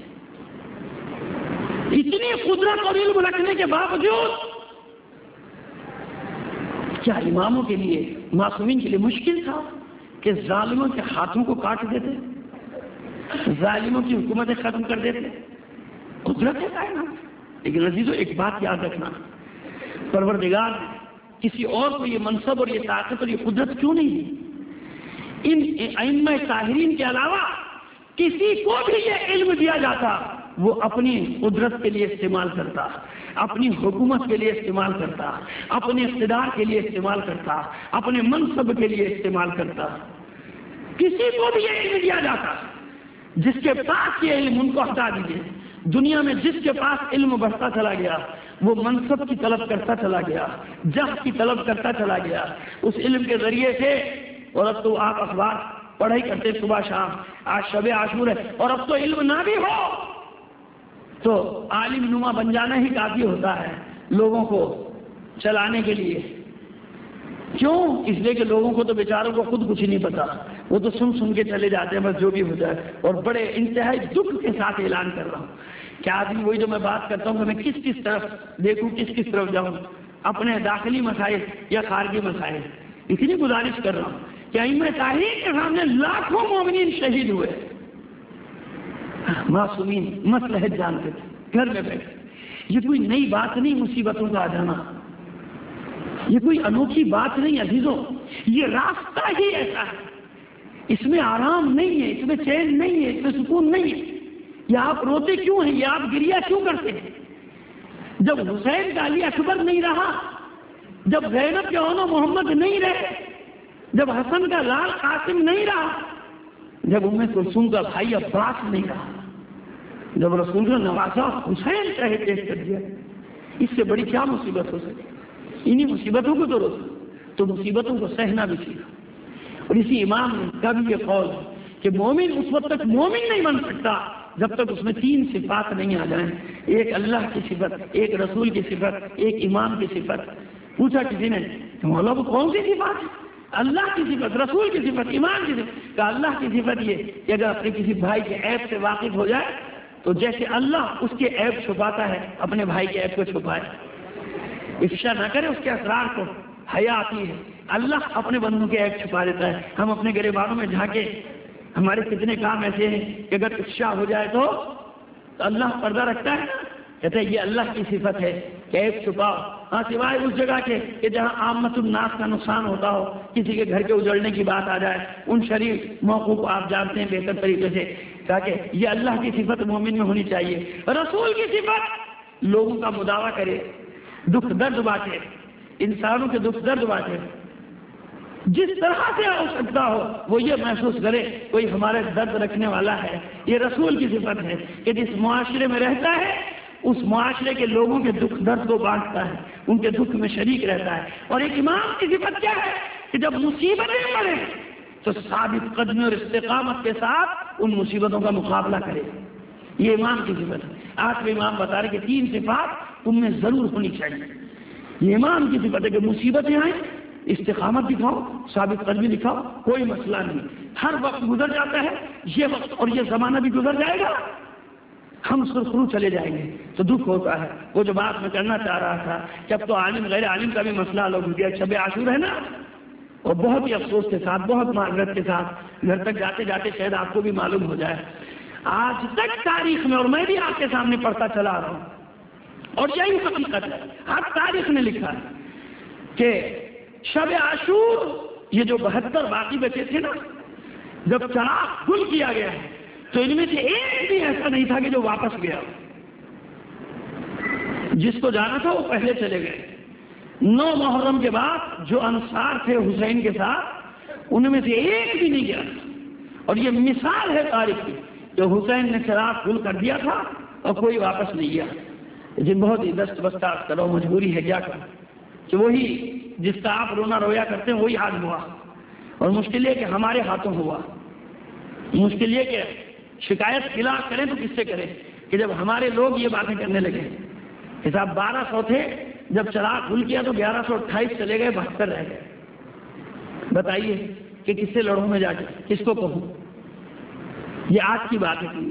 اتنی قدرت اور علم رکھنے کے باوجود کیا اماموں کے لیے، معصومین کے لیے مشکل تھا کہ ظالموں کے ہاتھوں کو کاٹ دیتے، ظالموں کی حکومتیں ختم کر دیتے؟ قدرت ہے کائنات۔ لیکن عزیزو ایک بات یاد رکھنا، پروردگار نے کسی اور کو یہ منصب اور یہ طاقت اور یہ قدرت کیوں نہیں دی؟ ان ائمہ طاہرین کے علاوہ کسی کو بھی یہ علم دیا جاتا وہ اپنی قدرت کے لیے استعمال کرتا، اپنی حکومت کے لیے استعمال کرتا، اپنے اقتدار کے لیے استعمال کرتا، اپنے منصب کے لیے استعمال کرتا۔ کسی کو بھی یہ علم دیا جاتا، جس کے پاس یہ علم، ان کو ہٹا دیجیے، دنیا میں جس کے پاس علم بڑھتا چلا گیا وہ منصب کی طلب کرتا چلا گیا، جہ کی طلب کرتا چلا گیا اس علم کے ذریعے سے۔ اور اب تو آپ اخبار پڑھائی کرتے صبح شام، آج شب عاشور ہے، اور اب تو علم نہ بھی ہو تو عالم نما بن جانا ہی کافی ہوتا ہے لوگوں کو چلانے کے لیے۔ کیوں؟ اس لیے کہ لوگوں کو تو بیچاروں کو خود کچھ نہیں پتا، وہ تو سن کے چلے جاتے ہیں بس جو بھی ہو جائے۔ اور بڑے انتہائی دکھ کے ساتھ اعلان کر رہا ہوں کہ آدمی وہی جو میں بات کرتا ہوں کہ میں کس طرف دیکھوں، کس طرف جاؤں، اپنے داخلی مسائل یا خارجی مسائل۔ اتنی گزارش کر رہا ہوں کہ ائمہ طاہرین کے سامنے لاکھوں مومنین شہید ہوئے، معصومین مصلحت جانتے تھے، گھر میں بیٹھے۔ یہ کوئی نئی بات نہیں مصیبتوں کا آ جانا، یہ کوئی انوکھی بات نہیں عزیزوں، یہ راستہ ہی ایسا ہے، اس میں آرام نہیں ہے، اس میں چین نہیں ہے، اس میں سکون نہیں ہے۔ یہ آپ روتے کیوں ہیں، یہ آپ گریہ کیوں کرتے ہیں؟ جب حسین کا علی اکبر نہیں رہا، جب زینب کے اونو محمد نہیں رہے، جب حسن کا لال قاسم نہیں رہا، جب ام کلثوم کا بھائی عباس نہیں رہا، جب رسول کا نوازا حسین چاہے پیش کر دیا، اس سے بڑی کیا مصیبت ہو سکتی؟ انہی مصیبتوں کو تو روکو، تو مصیبتوں کو سہنا بھی سیکھو۔ اور اسی امام کا بھی یہ قول ہے کہ مومن اس وقت تک مومن نہیں بن سکتا جب تک اس میں تین صفات نہیں آ جائیں، ایک اللہ کی صفت، ایک رسول کی صفت، ایک امام کی صفت۔ پوچھا کسی نے کہ مولا وہ کون سی صفات ہے؟ اللہ کی صفت، رسول کی صفت، ایمان کی صفت۔ کہ اللہ کی صفت یہ کہ اگر اپنے کسی بھائی کے عیب سے واقف ہو جائے تو جیسے اللہ اس کے عیب چھپاتا ہے اپنے بھائی کے عیب کو چھپائے، افشا نہ کرے اس کے اسرار کو، حیا آتی ہے، اللہ اپنے بندوں کے عیب چھپا دیتا ہے۔ ہم اپنے گریبانوں میں جھانکے، ہمارے کتنے کام ایسے ہیں کہ اگر افشا ہو جائے تو اللہ پردہ رکھتا ہے، کہتے ہیں یہ اللہ کی صفت ہے کہ عیب چھپاؤ۔ ہاں سوائے اس جگہ کے کہ جہاں عامت الناس کا نقصان ہوتا ہو، کسی کے گھر کے اجڑنے کی بات آ جائے، ان شریف موقعوں کو آپ جانتے ہیں بہتر طریقے سے، تاکہ یہ اللہ کی صفت مومن میں ہونی چاہیے۔ رسول کی صفت لوگوں کا مداوع کرے، دکھ درد بانٹے، انسانوں کے دکھ درد بانٹے، جس طرح سے ہو سکتا ہو وہ یہ محسوس کرے کوئی ہمارے درد رکھنے والا ہے۔ یہ رسول کی صفت ہے کہ جس معاشرے میں رہتا ہے اس معاشرے کے لوگوں کے دکھ درد کو بانٹتا ہے، ان کے دکھ میں شریک رہتا ہے۔ اور ایک امام کی صفت کیا ہے کہ جب مصیبتیں پڑے تو ثابت قدمی اور استقامت کے ساتھ ان مصیبتوں کا مقابلہ کرے۔ یہ امام کی صفت ہے۔ آج بھی امام بتا رہے کہ تین صفات تم میں ضرور ہونی چاہیے۔ یہ امام کی صفت ہے کہ مصیبتیں آئیں، استقامت دکھاؤ، ثابت قدمی دکھاؤ، کوئی مسئلہ نہیں، ہر وقت گزر جاتا ہے، یہ وقت اور یہ زمانہ بھی گزر جائے گا، ہم سرخرو چلے جائیں گے۔ تو دکھ ہوتا ہے۔ وہ جو بات میں کرنا چاہ رہا تھا کہ اب تو عالم غیر عالم کا بھی مسئلہ الگ ہو گیا، شب عاشور ہے نا، اور بہت ہی افسوس کے ساتھ، بہت معذرت کے ساتھ گھر تک جاتے جاتے شاید آپ کو بھی معلوم ہو جائے، آج تک تاریخ میں، اور میں بھی آپ کے سامنے پڑھتا چلا آ رہا ہوں، اور یہی حقیقت ہے، ہر تاریخ نے لکھا ہے کہ شب عاشور یہ جو 72 باقی بچے تھے نا، جب چراغ گل کیا گیا ہے تو ان میں سے ایک بھی ایسا نہیں تھا کہ جو واپس گیا۔ جس کو جانا تھا وہ پہلے چلے گئے۔ 9 محرم کے بعد جو انصار تھے حسین کے ساتھ ان میں سے ایک بھی نہیں گیا، اور یہ مثال ہے تاریخ کی کہ حسین نے چراغ گل کر دیا تھا اور کوئی واپس نہیں گیا۔ لیکن بہت ہی دست بستہ کرو، مجبوری ہے کیا کریں کہ وہی جس کا آپ رونا رویا کرتے ہیں وہی حال ہوا، اور مشکل یہ کہ ہمارے ہاتھوں ہوا۔ مشکل یہ کہ شکایت خلاف کریں تو کس سے کریں کہ جب ہمارے لوگ یہ باتیں کرنے لگے۔ حساب 1200 تھے، جب چراغ گل کیا تو 1128 چلے گئے، 72 رہ گئے۔ بتائیے کہ کس سے لڑوں میں جا کے، کس کو کہوں؟ یہ آج کی بات ہے.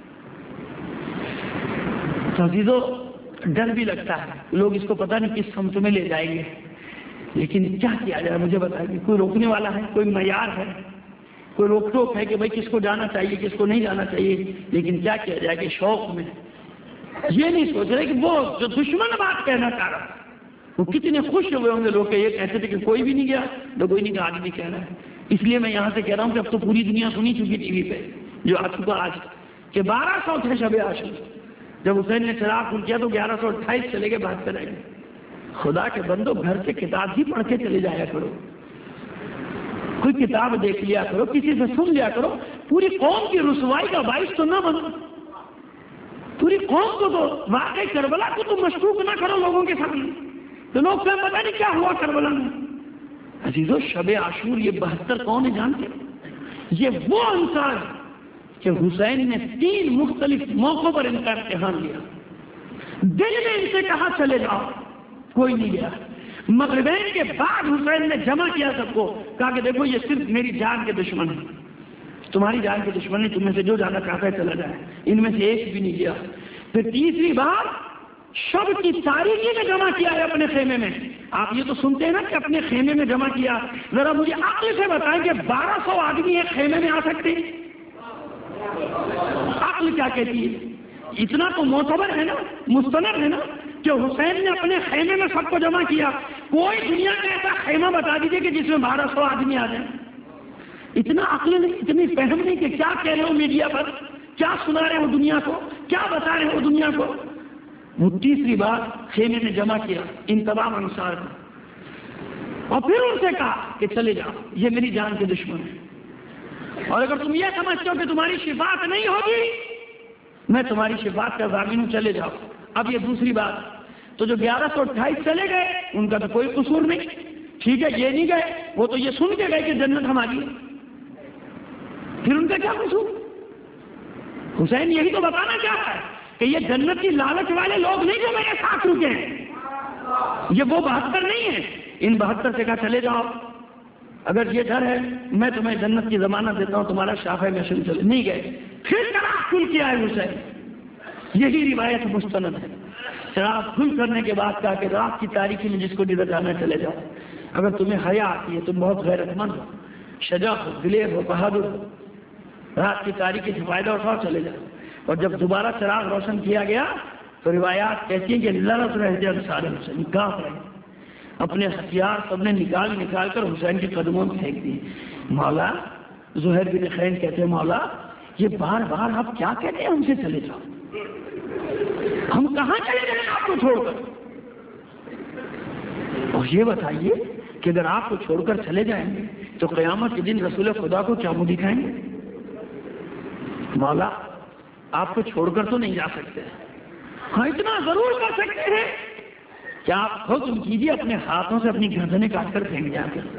تو عزیزو ڈر بھی لگتا ہے، لوگ اس کو پتہ نہیں کس سمت میں لے جائیں گے، لیکن کیا کیا جائے مجھے بتائیے. کوئی روکنے والا ہے؟ کوئی معیار ہے؟ کوئی روک ٹوک ہے کہ بھائی کس کو جانا چاہیے کس کو نہیں جانا چاہیے؟ لیکن کیا کیا جائے کہ شوق میں یہ نہیں سوچ رہے کہ وہ جو دشمن بات کہنا چاہ رہا وہ کتنے خوش ہوئے ہوں گے لوگ کہ یہ کہتے تھے کہ کوئی بھی نہیں گیا تو کوئی نہیں کہ آدمی کہہ رہا ہے. اس لیے میں یہاں سے کہہ رہا ہوں کہ اب تو پوری دنیا سنی چکی ٹی وی پہ جو آ چکا آج کہ 1200 تھے شب عاشور. جب حسین نے چراغ کھول کیا تو 1128 چلے گئے، بات کریں گے. خدا کے بندو گھر سے کتاب ہی پڑھ کے چلے جایا کرو، کوئی کتاب دیکھ لیا کرو، کسی سے سن لیا کرو. پوری قوم کی رسوائی کا باعث تو نہ بنو، پوری قوم کو تو واقعی کربلا کو تو مشکوک نہ کرو لوگوں کے سامنے. تو لوگ پہ پتہ نہیں کیا ہوا کربلا میں. عزیزو شب عاشور یہ 72 کون ہے جانتے؟ یہ وہ انسان کہ حسین نے 3 مختلف موقعوں پر ان کا امتحان لیا. دل میں ان سے کہا چلے جاؤ، کوئی نہیں گیا. مغربین کے بعد حسین نے جمع کیا سب کو، کہا کہ دیکھو یہ صرف میری جان کے دشمن ہیں، تمہاری جان کے دشمن نہیں، تم میں سے جو جانا چاہتا ہے چلا جائے. ان میں سے ایک بھی نہیں گیا. پھر تیسری بار شب کی تاریکی میں جمع کیا ہے اپنے خیمے میں. آپ یہ تو سنتے ہیں نا کہ اپنے خیمے میں جمع کیا، ذرا مجھے عقل سے بتائیں کہ 1200 آدمی ایک خیمے میں آ سکتے ہیں؟ عقل کیا کہتی ہے؟ اتنا تو معتبر ہے نا، مستند ہے نا کہ حسین نے اپنے خیمے میں سب کو جمع کیا. کوئی دنیا کا ایسا خیمہ بتا دیجیے کہ جس میں 1200 آدمی آ جائیں. اتنا عقل نہیں، اتنی فہم نہیں کہ کیا کہہ رہے ہو میڈیا پر، کیا سنا رہے ہو دنیا کو، کیا بتا رہے ہو دنیا کو. وہ تیسری بار خیمے میں جمع کیا ان تمام انصار کو، اور پھر ان سے کہا کہ چلے جاؤ، یہ میری جان کے دشمن ہے، اور اگر تم یہ سمجھتے ہو کہ تمہاری شفاعت نہیں ہوگی میں تمہاری شفاعت کا ضامن ہوں، چلے جاؤ. اب یہ دوسری بات. تو جو 1128 چلے گئے ان کا تو کوئی قصور نہیں، ٹھیک ہے یہ نہیں گئے، وہ تو یہ سن کے گئے کہ جنت ہماری ہے، پھر ان کا کیا قصور؟ حسین یہی تو بتانا چاہتا ہے کہ یہ جنت کی لالچ والے لوگ نہیں جو میرے ساتھ رکے ہیں، یہ وہ 72 نہیں ہیں. ان 72 سے کہا چلے جاؤ، اگر یہ ڈر ہے میں تمہیں جنت کی ضمانت دیتا ہوں، تمہارا شافع میں شروع چلے. نہیں گئے. پھر چراغ کھل کے آئے حسین. یہی روایت مستند ہے. چراغ کھل کرنے کے بعد کہا کہ رات کی تاریکی میں جس کو جدھر جانا چلے جاؤ. اگر تمہیں حیا آتی ہے، تم بہت غیرت مند ہو، شجاع ہو، دلیر ہو، بہادر ہو، رات کی تاریکی سے فائدہ اٹھاؤ، چلے جاؤ. اور جب دوبارہ چراغ روشن کیا گیا تو روایات کہتی ہیں کہ لڑز رہے تھے انصار حسین، کانپ رہے، اپنے ہتھیار سب نے نکال کر حسین کے قدموں میں پھینک دیے. مولا زہیر بن خین کہتے ہیں مولا یہ بار بار آپ کیا کہتے ہیں ہم سے چلے جاؤ، ہم کہاں چلے جائیں آپ کو چھوڑ کر؟ اور یہ بتائیے کہ اگر آپ کو چھوڑ کر چلے جائیں گے تو قیامت کے دن رسول خدا کو کیا منہ دکھائیں گے؟ مولا آپ کو چھوڑ کر تو نہیں جا سکتے، ہاں اتنا ضرور کر سکتے ہیں کہ آپ حکم کیجیے اپنے ہاتھوں سے اپنی گردنیں کاٹ کر پھینک جا کر.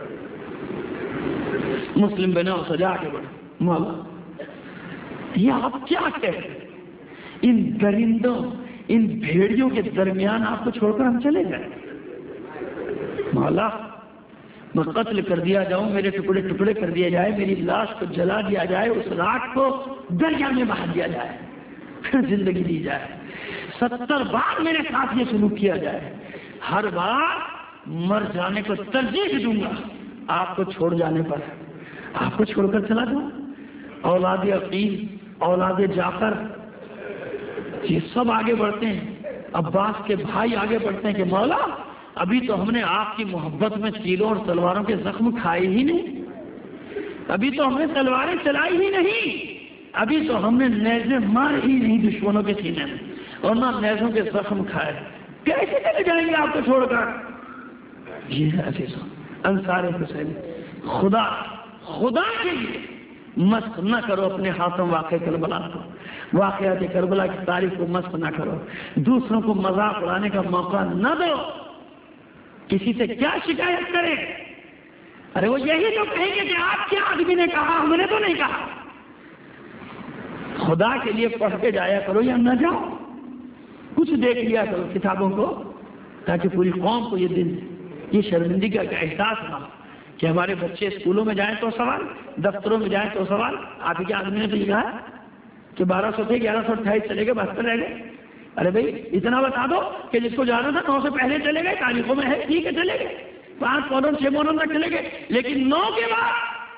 مسلم بنا سجا کے بڑھے. مولا یہ آپ کیا کہتے ہیں؟ ان درندوں ان بھیڑیوں کے درمیان آپ کو چھوڑ کر ہم چلے جائیں؟ مولا میں قتل کر دیا جاؤں، میرے ٹکڑے ٹکڑے کر دیا جائے، میری لاش کو جلا دیا جائے، اس راکھ کو دریا میں بہا دیا جائے، پھر زندگی دی جائے، 70 بار میرے ساتھ یہ سلوک کیا جائے، ہر بار مر جانے کو ترجیح دوں گا آپ کو چھوڑ جانے پر. آپ کو چھوڑ کر چلا جاؤں؟ اولاد عقیل، اولاد جعفر یہ سب آگے بڑھتے ہیں، عباس کے بھائی آگے بڑھتے ہیں کہ مولا ابھی تو ہم نے آپ کی محبت میں تیروں اور تلواروں کے زخم کھائے ہی نہیں، ابھی تو ہم نے تلواریں چلائی ہی نہیں، ابھی تو ہم نے نیزے مار ہی نہیں دشمنوں کے سینے میں، اور نہ نیزوں کے زخم کھائے، کیسے چلے جائیں گے آپ کو چھوڑ کر؟ یہ ہے عزیزوں انصار حسین. خدا کے لیے مسخ نہ کرو اپنے ہاتھوں واقع کربلا کو، واقعات کربلا کی تاریخ کو مسخ نہ کرو، دوسروں کو مذاق اڑانے کا موقع نہ دو. کسی سے کیا شکایت کرے؟ ارے وہ یہی تو کہیں گے کہ آپ کیا آدمی نے کہا، ہم نے تو نہیں کہا. خدا کے لیے پڑھ کے جایا کرو یا نہ جاؤ، کچھ دیکھ لیا کرو کتابوں کو، تاکہ پوری قوم کو یہ دن یہ شرمندگی کا احساس نہ ہو کہ ہمارے بچے اسکولوں میں جائیں تو سوال، دفتروں میں جائیں تو سوال. آپ ہی کے آدمی نے تو یہ کہا کہ 1200 تھے 1128 چلے گئے 72 رہ گئے. ارے بھائی اتنا بتا دو کہ جس کو جانا تھا 9 سے پہلے چلے گئے، تاریخوں میں ہے ٹھیک ہے چلے گئے، 5 محرم 6 محرم تک چلے گئے، لیکن 9 کے بعد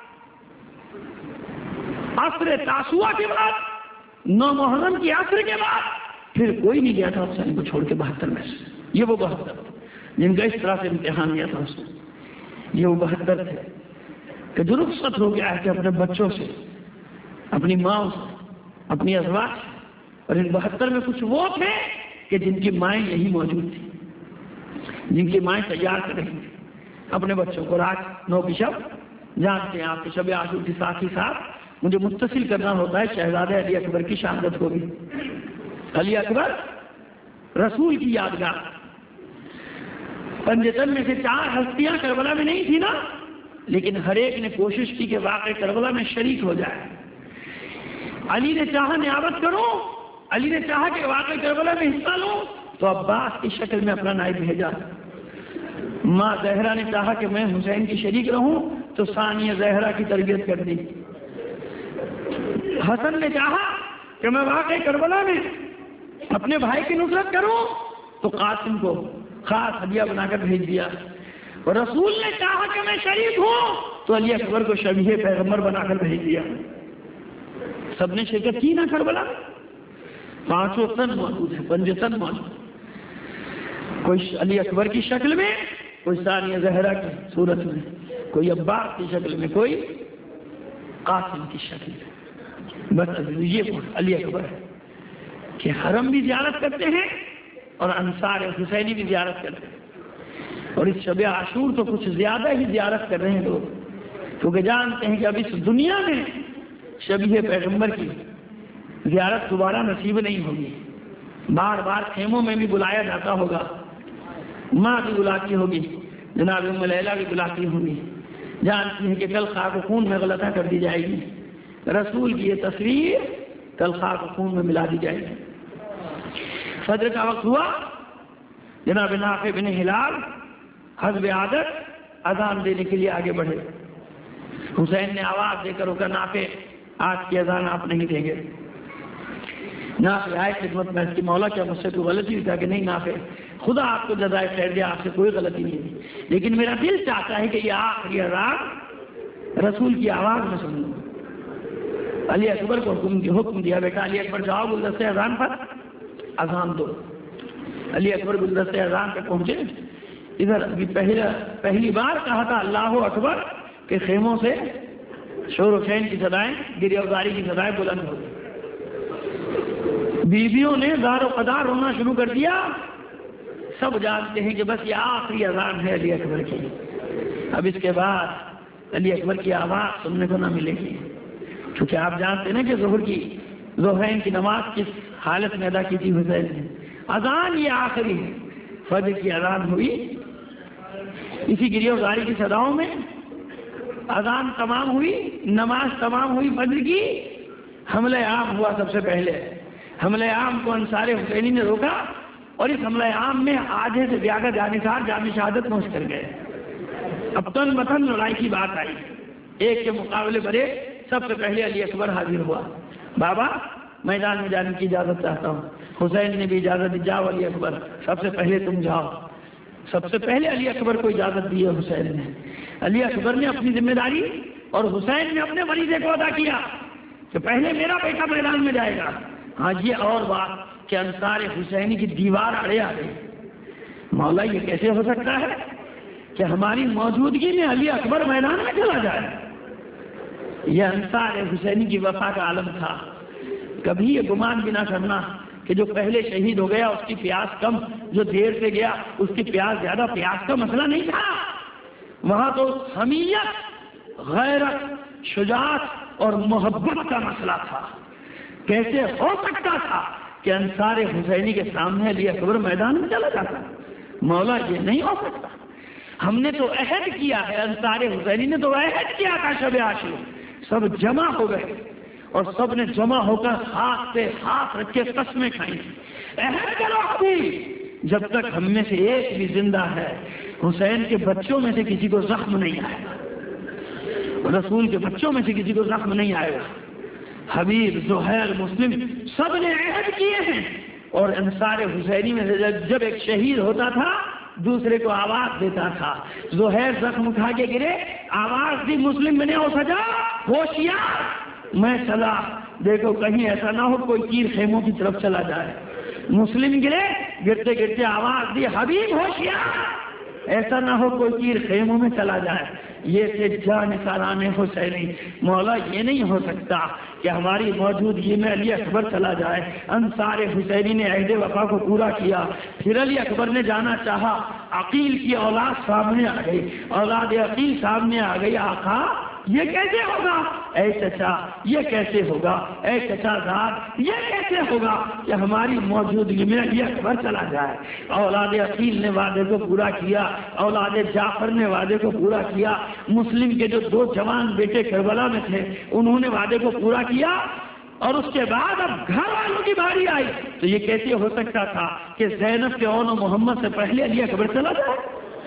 عصر تاسوعہ کے بعد 9 محرم کی عصر کے بعد پھر کوئی نہیں گیا تھا حسین کو چھوڑ کے 72 میں سے. یہ وہ 72 جن کا اس طرح سے امتحان لیا تھا اس نے. یہ وہ 72 تھے کہ جو رخصت ہو گیا ہے کہ اپنے بچوں سے، اپنی ماں سے، اپنی ازواج سے. اور ان 72 میں کچھ وہ تھے کہ جن کی مائیں یہی موجود تھی، جن کی مائیں تیار کر رہی تھی اپنے بچوں کو. رات 9 کی شب جانتے ہیں آپ کی شب عاشور کے ساتھ ہی ساتھ مجھے متصل کرنا ہوتا ہے شہزادہ علی اکبر کی شہادت کو بھی. علی اکبر رسول کی یادگار. پنجتن میں سے 4 ہستیاں کربلا میں نہیں تھی نا، لیکن ہر ایک نے کوشش کی کہ واقع کربلا میں شریک ہو جائے. علی نے چاہا نیابت کروں، علی نے چاہا کہ واقع کربلا میں حصہ لوں، تو عباس کی شکل میں اپنا نائب بھیجا. ماں زہرا نے چاہا کہ میں حسین کی شریک رہوں، تو ثانیہ زہرا کی تربیت کر دی. حسن نے چاہا کہ میں واقع کربلا میں اپنے بھائی کی نصرت کروں، تو قاسم کو خاص ہدیہ بنا کر بھیج دیا. اور رسول نے چاہا کہ میں شریک ہوں، تو علی اکبر کو شبیہ پیغمبر بنا کر بھیج دیا. سب نے شرکت کی نا کربلا میں. 5 تن موجود ہے، 5 تن موجود، کوئی علی اکبر کی شکل میں، کوئی ثانیہ زہرا کی صورت میں، کوئی عباس کی شکل میں، کوئی قاسم کی شکل میں. بس یہ علی اکبر ہے کہ حرم بھی زیارت کرتے ہیں اور انصار حسینی بھی زیارت کرتے ہیں. اور اس شب عاشور تو کچھ زیادہ ہی زیارت کر رہے ہیں لوگ، کیونکہ جانتے ہیں کہ اب اس دنیا میں شبیہ پیغمبر کی زیارت دوبارہ نصیب نہیں ہوگی. بار بار خیموں میں بھی بلایا جاتا ہوگا، ماں بھی بلاتی ہوگی، جناب ام لیلہ بھی بلاتی ہوگی. جانتی ہیں کہ کل خاک و خون میں غلطہ کر دی جائے گی. رسول کی یہ تصویر کل خاک و خون میں ملا دی جائے گی. فجر کا وقت ہوا، جناب نافع بن ہلال حسب عادت اذان دینے کے لیے آگے بڑھے. حسین نے آواز دے کر کہا نافع آج کی اذان آپ نہیں دیں گے. نافع آئے خدمت میں، اس کی مولا کیا مجھ سے کوئی غلطی ہوئی؟ تھا کہ نہیں نافع، خدا آپ کو جزائے خیر دے، آپ سے کوئی غلطی نہیں ہوئی، لیکن میرا دل چاہتا ہے کہ یہ آخری اذان رسول کی آواز میں سنوں. علی اکبر کو حکم دیا، بیٹا علی اکبر جاؤ گلدستے اذان پر اذان دو. علی اکبر گلدستے اذان پہ پہنچے. ادھر ابھی پہلی بار کہا تھا اللہ اکبر کہ خیموں سے شور و شین کی صدائیں، گریزاری کی صدائیں بلند ہو گئی. بیویوں نے زار و قدار رونا شروع کر دیا. سب جانتے ہیں کہ بس یہ آخری اذان ہے علی اکبر کی، اب اس کے بعد علی اکبر کی آواز سننے کو نہ ملے گی. کیونکہ آپ جانتے ہیں نا کہ ظہرین کی نماز کس حالت میں ادا کی تھی حسین نے. اذان یہ آخری ہے. فجر کی اذان ہوئی، اسی گریزاری کی صداؤں میں اذان تمام ہوئی، نماز تمام ہوئی فجر کی. حملہ عام ہوا. سب سے پہلے حملہ عام کو انصار حسینی نے روکا، اور اس حملہ عام میں آدھے سے زیادہ جانصار جام شہادت نوش کر گئے. اب تن بتن لڑائی کی بات آئی. ایک کے مقابلے پر ایک. سب سے پہلے علی اکبر حاضر ہوا. بابا میدان میں جانے کی اجازت چاہتا ہوں. حسین نے بھی اجازت دی، جاؤ علی اکبر سب سے پہلے تم جاؤ. سب سے پہلے علی اکبر کو اجازت دی ہے حسین نے. علی اکبر نے اپنی ذمہ داری اور حسین نے اپنے فریضے کو ادا کیا کہ پہلے میرا بیٹا میدان میں جائے گا. ہاں یہ اور بات کہ انصار حسینی کی دیوار اڑے آ گئی. مولا یہ کیسے ہو سکتا ہے کہ ہماری موجودگی میں علی اکبر میدان میں چلا جائے؟ یہ انصار حسینی کی وفا کا عالم تھا. کبھی یہ گمان بھی نہ کرنا کہ جو پہلے شہید ہو گیا اس کی پیاس کم، جو دیر سے گیا اس کی پیاس زیادہ. پیاس کا مسئلہ نہیں تھا وہاں، تو حمیت، غیرت، شجاعت اور محبت کا مسئلہ تھا. کیسے ہو سکتا تھا کہ انصار حسینی کے سامنے علی اکبر میدان میں چلا جاتا؟ مولا یہ نہیں ہو سکتا. ہم نے تو عہد کیا ہے، انصار حسینی نے تو عہد کیا تھا شب عاشور. سب جمع ہو گئے اور سب نے جمع ہو کر ہاتھ پہ ہاتھ رکھ کے قسمیں کھائیں. عہد کرو ابھی جب تک ہم میں سے ایک بھی زندہ ہے حسین کے بچوں میں سے کسی کو زخم نہیں آئے گا. رسول کے بچوں میں سے کسی کو زخم نہیں آئے گا۔ حبیب، زہیر، مسلم سب نے عہد کیے ہیں، اور انصار حسینی میں سے جب ایک شہید ہوتا تھا دوسرے کو آواز دیتا تھا۔ زہیر زخم اٹھا کے گرے، آواز دی مسلم میں نے او سجا ہوشیار، میں چلا، دیکھو کہیں ایسا نہ ہو کوئی تیر خیموں کی طرف چلا جائے۔ مسلم گرے، گرتے گرتے آواز دی حبیب ہوشیار، ایسا نہ ہو کوئی تیر خیموں میں چلا جائے۔ یہ تھے جانثاران حسینی۔ مولا یہ نہیں ہو سکتا کہ ہماری موجودگی میں علی اکبر چلا جائے۔ انصار حسینی نے عہد وفا کو پورا کیا، پھر علی اکبر نے جانا چاہا، عقیل کی اولاد سامنے آ گئی، اولاد عقیل سامنے آ گئی، آقا یہ کیسے ہوگا؟ اے چچا یہ کیسے ہوگا؟ اے چچا زاد یہ کیسے ہوگا کہ ہماری موجودگی میں علی اکبر چلا جائے؟ اولاد عقیل نے وعدے کو پورا کیا، اولاد جعفر نے وعدے کو پورا کیا، مسلم کے جو 2 جوان بیٹے کربلا میں تھے انہوں نے وعدے کو پورا کیا، اور اس کے بعد اب گھر والوں کی باری آئی تو یہ کیسے ہو سکتا تھا کہ زینب کے اون و محمد سے پہلے علی اکبر چلا جائے،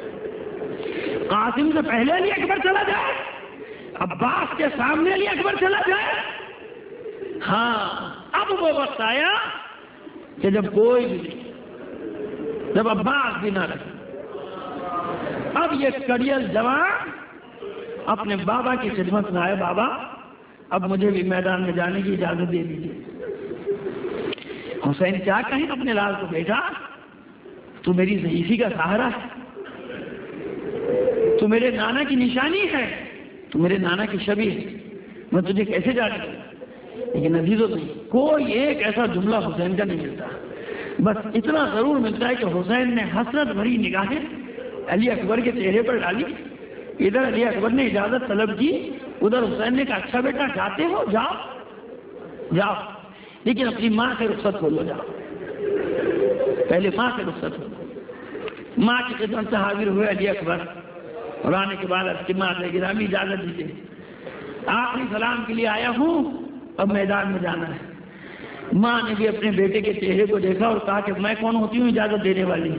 قاسم سے پہلے علی اکبر چلا جائے، عباس کے سامنے علی اکبر چلا جائے؟ ہاں اب وہ وقت آیا کہ جب کوئی بھی نہیں، جب عباس بھی نہ رہے، اب یہ کڑیل جوان اپنے بابا کی خدمت میں آئے، بابا اب مجھے بھی میدان میں جانے کی اجازت دے دیجیے۔ حسین کیا کہیں اپنے لال کو، بیٹا تو میری ضعیفی کا سہارا ہے، تو میرے نانا کی نشانی ہے، تو میرے نانا کی شبیہ ہے، میں تجھے کیسے جانے دوں؟ لیکن عزیزو کوئی ایک ایسا جملہ حسین کا نہیں ملتا، بس اتنا ضرور ملتا ہے کہ حسین نے حسرت بھری نگاہیں علی اکبر کے چہرے پر ڈالی، ادھر علی اکبر نے اجازت طلب کی، ادھر حسین نے کہا اچھا بیٹا جاتے ہو جاؤ جاؤ، لیکن اپنی ماں سے رخصت ہو لو، جاؤ پہلے ماں سے رخصت ہو لو۔ ماں کی خدمت سے حاضر ہوئے علی اکبر، اور آنے کے بعد اجتماع گرامی اجازت دیجیے، آخری سلام کے لیے آیا ہوں، اب میدان میں جانا ہے۔ ماں نے بھی اپنے بیٹے کے چہرے کو دیکھا اور کہا کہ میں کون ہوتی ہوں اجازت دینے والی؟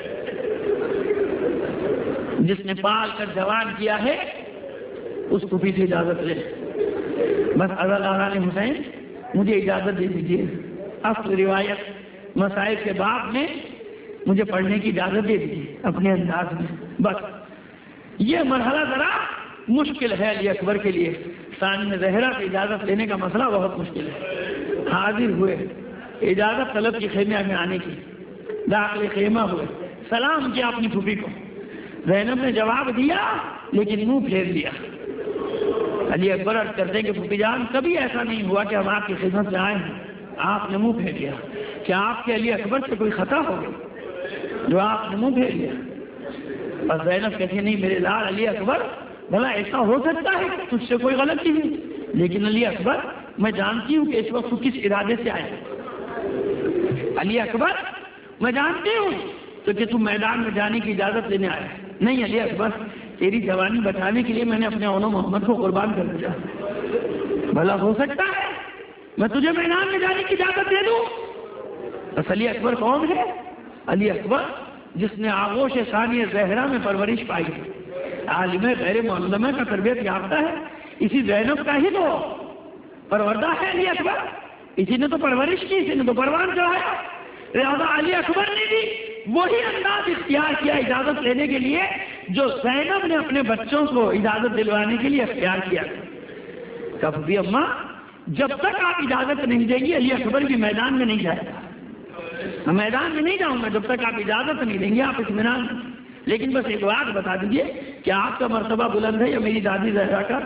جس نے پال کر جوان کیا ہے اس کو بھی سے اجازت لے، بس اذان حسین مجھے اجازت دے دیجیے، اصل روایت مصائب کے باب میں مجھے پڑھنے کی اجازت دے دیجیے اپنے انداز میں۔ بس یہ مرحلہ ذرا مشکل ہے علی اکبر کے لیے، ثانیہ زہرا سے اجازت لینے کا مسئلہ بہت مشکل ہے۔ حاضر ہوئے، اجازت طلب کی خیمے میں آنے کی، داخل خیمہ ہوئے، سلام کیا اپنی پھوپھی کو، زینب نے جواب دیا لیکن منہ پھیر لیا۔ علی اکبر عرض کرتے ہیں کہ پھوپھی جان کبھی ایسا نہیں ہوا کہ ہم آپ کی خدمت میں آئے ہیں، آپ نے منہ پھیر لیا، کیا آپ کے علی اکبر سے کوئی خطا ہو گئی جو آپ نے منہ پھیر لیا؟ اور زینب کہتی نہیں میرے لال علی اکبر، بھلا ایسا ہو سکتا ہے تجھ سے کوئی غلطی ہوئی؟ لیکن علی اکبر میں جانتی ہوں کہ اس وقت کس ارادے سے آئے، علی اکبر میں جانتی ہوں تو کہ تم میدان میں جانے کی اجازت لینے آئے۔ نہیں علی اکبر تیری جوانی بچانے کے لیے میں نے اپنے اونو محمد کو قربان کر دیا، بھلا ہو سکتا ہے میں تجھے میدان میں جانے کی اجازت دے دوں؟ بس علی اکبر کون ہے؟ علی اکبر جس نے آغوش ثانیہ زہرا میں پرورش پائی، عالم غیر معلمہ کا تربیت یافتہ ہے، اسی زینب کا ہی تو پروردہ ہے علی اکبر، اسی نے تو پرورش کی، اسی نے تو پروان چڑھایا، لہذا علی اکبر نے بھی وہی انداز اختیار کیا اجازت لینے کے لیے جو زینب نے اپنے بچوں کو اجازت دلوانے کے لیے اختیار کیا۔ کب بھی اماں جب تک آپ اجازت نہیں دیں گی علی اکبر بھی میدان میں نہیں جائے گا، میں میدان میں نہیں جاؤں گا جب تک آپ اجازت نہیں دیں گے، آپ اطمینان۔ لیکن بس ایک بات بتا دیجئے کہ آپ کا مرتبہ بلند ہے یا میری دادی زہرا کا؟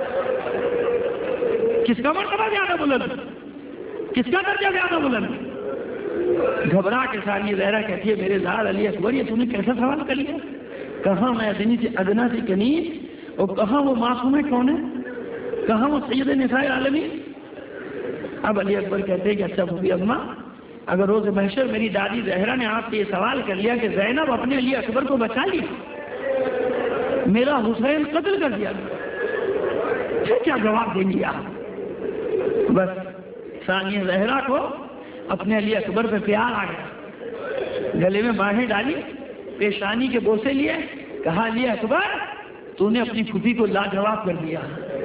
کس کا مرتبہ زیادہ بلند؟ کس کا درجہ زیادہ بلند؟ گھبرا کے ثانیہ زہرا کہتی ہے میرے لال علی اکبر یہ تم نے کیسا سوال کر لیا؟ کہاں میں ادنی سے ادنا سے کنیز، اور کہاں وہ معصوم ہے کون ہے، کہاں وہ سید نساء العالمین؟ اب علی اکبر کہتے ہیں کہ اچھا پھوپھی اماں اگر روز محشر میری دادی زہرا نے آپ سے یہ سوال کر لیا کہ زینب اپنے علی اکبر کو بچا لیا، میرا حسین قتل کر دیا، پھر کیا جواب دیں گی آپ؟ بس ثانیہ زہرا کو اپنے علی اکبر پہ پیار آ گیا، گلے میں باہیں ڈالی، پیشانی کے بوسے لیے، کہا علی اکبر تو نے اپنی پھوپھی کو لاجواب کر دیا،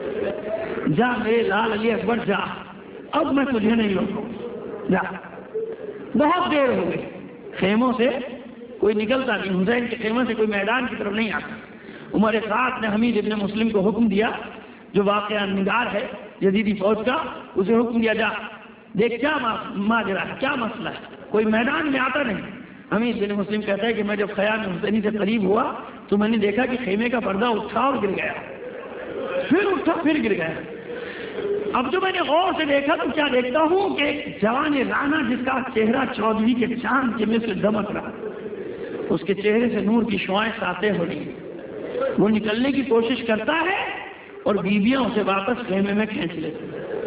جا میرے لال علی اکبر جا، اب میں تجھے نہیں روکوں، جا۔ بہت دیر ہو گئی، خیموں سے کوئی نکلتا نہیں، حسین کے خیمے سے کوئی میدان کی طرف نہیں آتا۔ عمر سعد نے حمید ابن مسلم کو حکم دیا، جو واقعہ نگار ہے یزیدی فوج کا، اسے حکم دیا جا دیکھ کیا ماجرا ہے، کیا مسئلہ ہے، کوئی میدان میں آتا نہیں۔ حمید بن مسلم کہتا ہے کہ میں جب خیام حسینی سے قریب ہوا تو میں نے دیکھا کہ خیمے کا پردہ اٹھا اور گر گیا، پھر اٹھا پھر گر گیا۔ اب جو میں نے غور سے دیکھا تو کیا دیکھتا ہوں کہ ایک جوان رانا جس کا چہرہ چودھری کے چاند کے مثل دمک رہا، اس کے چہرے سے نور کی شعاعیں ساطع ہو رہی، وہ نکلنے کی کوشش کرتا ہے اور بیویاں اسے واپس خیمے میں کھینچ لیتی۔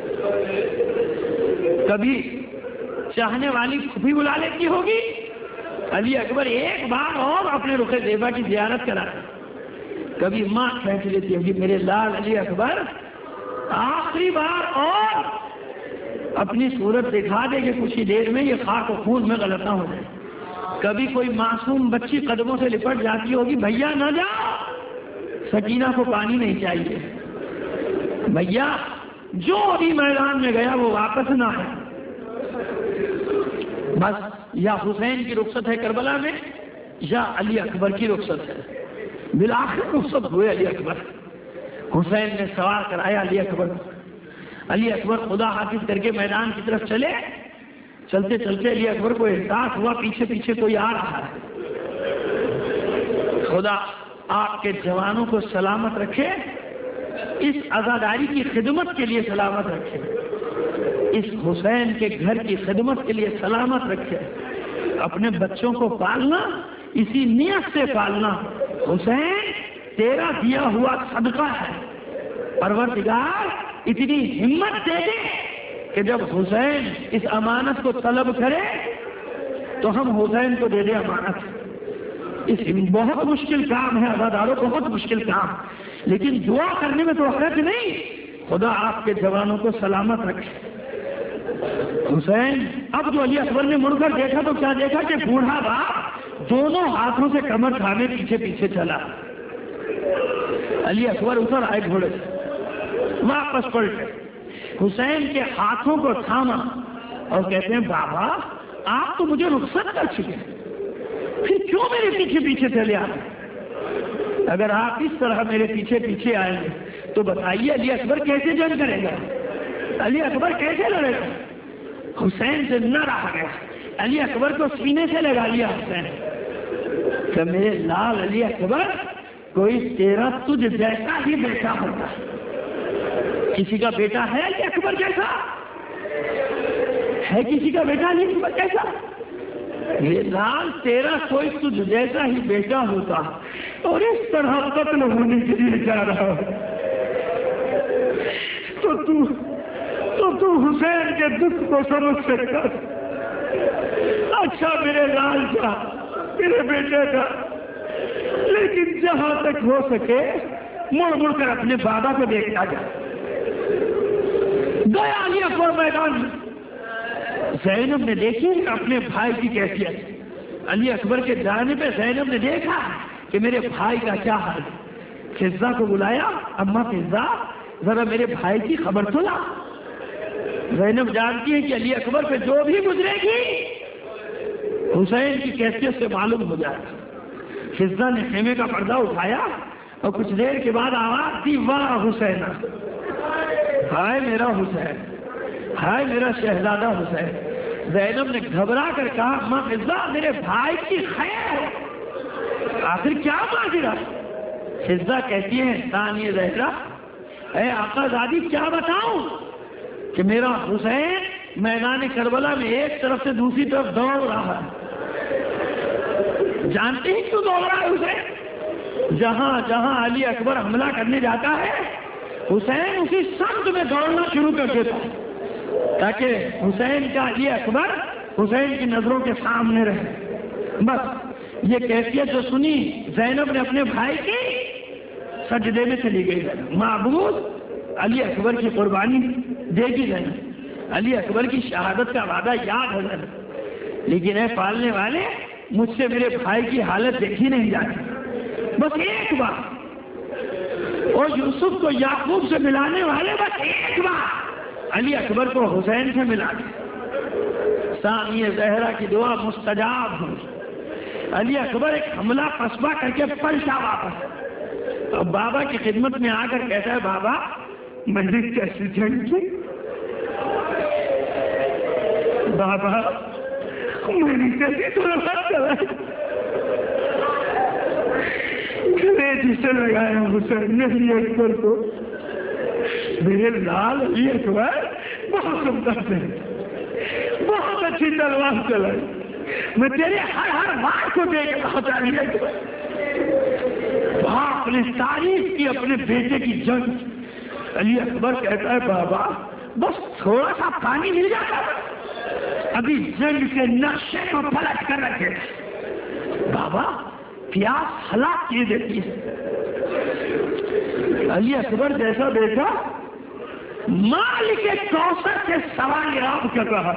کبھی چاہنے والی پھوپھی بلا لیتی ہوگی، علی اکبر ایک بار اور اپنے رخ زیبا کی زیارت کراتے، کبھی ماں کھینچ لیتی ہوگی، میرے لال علی اکبر آخری بار اور اپنی صورت دکھا دے کہ کچھ ہی دیر میں یہ خاک و خون میں غلط نہ ہو جائے۔ کبھی کوئی معصوم بچی قدموں سے لپٹ جاتی ہوگی، بھیا نہ جا، سکینہ کو پانی نہیں چاہیے، بھیا جو ابھی میدان میں گیا وہ واپس نہ ہے۔ بس یا حسین کی رخصت ہے کربلا میں یا علی اکبر کی رخصت ہے، بالآخر رخصت ہوئے علی اکبر۔ حسین نے سوار کرایا علی اکبر، علی اکبر خدا حافظ کر کے میدان کی طرف چلے، چلتے چلتے علی اکبر کو احساس ہوا پیچھے پیچھے کوئی آ رہا ہے۔ خدا آپ کے جوانوں کو سلامت رکھے، اس عزاداری کی خدمت کے لیے سلامت رکھے، اس حسین کے گھر کی خدمت کے لیے سلامت رکھے، اپنے بچوں کو پالنا اسی نیت سے پالنا۔ حسین تیرا دیا ہوا صدقہ ہے، پروردگار اتنی ہمت دے دے کہ جب حسین اس امانت کو طلب کرے تو ہم حسین کو دے دیں امانت۔ اس بہت مشکل کام ہے عزاداروں، بہت مشکل کام، لیکن دعا کرنے میں تو حرج نہیں۔ خدا آپ کے جوانوں کو سلامت رکھے۔ حسین اب جو علی اکبر نے مڑ کر دیکھا تو کیا دیکھا کہ بوڑھا باپ دونوں ہاتھوں سے کمر تھامے پیچھے پیچھے چلا۔ علی اکبر اتر آئے گھوڑے سے، واپس پلٹے، حسین کے ہاتھوں کو تھاما اور کہتے ہیں بابا آپ تو مجھے رخصت کر چکے، پھر کیوں میرے پیچھے پیچھے چلے آئے؟ اگر آپ اس طرح میرے پیچھے پیچھے آئیں گے تو بتائیے علی اکبر کیسے جنگ کرے گا، علی اکبر کیسے لڑے گا؟ حسین سے نہ رہا گیا، علی اکبر کو سینے سے لگا لیا حسین کہ میرے لال علی اکبر کوئی تیرا تجھ جیسا ہی بیٹا ہوتا، کسی کا بیٹا ہے علی اکبر جیسا؟ ہے کسی کا بیٹا علی اکبر جیسا؟ یہ لال تیرا کوئی تجھ جیسا ہی بیٹا ہوتا اور اس طرح قتل ہونے کے لیے جا رہا ہے تو حسین کے دکھ کو سمجھ سکتا۔ اچھا میرے لال کا، میرے بیٹے کا، لیکن جہاں تک ہو سکے مڑ مڑ کر اپنے بابا کو دیکھتا جائے۔ گیا علی اکبر میدان میں، زینب نے دیکھی اپنے بھائی کی کیفیت، علی اکبر کے جانے پہ زینب نے دیکھا کہ میرے بھائی کا کیا حال ہے، فضہ کو بلایا، اماں فضہ ذرا میرے بھائی کی خبر تو لا۔ زینب جانتی ہے کہ علی اکبر پہ جو بھی گزرے گی حسین کی کیفیت سے معلوم ہو جائے گا۔ فضہ نے خیمے کا پردہ اٹھایا اور کچھ دیر کے بعد آواز دی، واہ حسین، ہائے میرا حسین، ہائے میرا شہزادہ حسین۔ زینب نے گھبرا کر کہا ماں فضہ میرے بھائی کی خیر، آخر کیا ماجرا؟ فضہ کہتی ہے ثانی زہرا، اے آقا زادی کیا بتاؤں کہ میرا حسین میدان کربلا میں ایک طرف سے دوسری طرف دوڑ رہا ہے۔ جانتے ہیں کیوں دوڑ رہا ہے حسین؟ جہاں جہاں علی اکبر حملہ کرنے جاتا ہے حسین اسی سمت میں دوڑنا شروع کر دیتا ہے تاکہ حسین کا علی اکبر حسین کی نظروں کے سامنے رہے۔ بس یہ کیفیت جو سنی زینب نے اپنے بھائی کی، سجدے میں چلی گئی، معبود علی اکبر کی قربانی دے گی زینب، علی اکبر کی شہادت کا وعدہ یاد ہو جائے، لیکن اے پالنے والے مجھ سے میرے بھائی کی حالت دیکھی نہیں جاتی، بس ایک بار اور یوسف کو یعقوب سے ملانے والے بس ایک بار علی اکبر کو حسین سے ملا دے، ثانی زہرا کی دعا مستجاب ہو۔ علی اکبر ایک حملہ قصبہ کر کے پلٹا واپس، اور بابا کی خدمت میں آ کر کہتا ہے بابا میں نے کیسے جنگ کی؟ بابا میں نے کیسے تلوار چلائی؟ گلے جسے لگایا حسین نے علی اکبر کو، میرے لال علی اکبر بہت سمجھا ہے، بہت اچھی تلوار چلائی، میں تیرے ہر وار کو دیکھ رہا تھا علی اکبر۔ باپ نے تعریف کی اپنے بیٹے کی جنگ۔ علی اکبر کہتا ہے بابا بس تھوڑا سا پانی مل جاتا ابھی جنگ کے نقشے کو پلٹ کر رکھے۔ بابا پیاس ہلاک کیے دیتی ہے۔ علی اکبر جیسا بیٹا مالک کوثر کے سوال جواب کر رہا،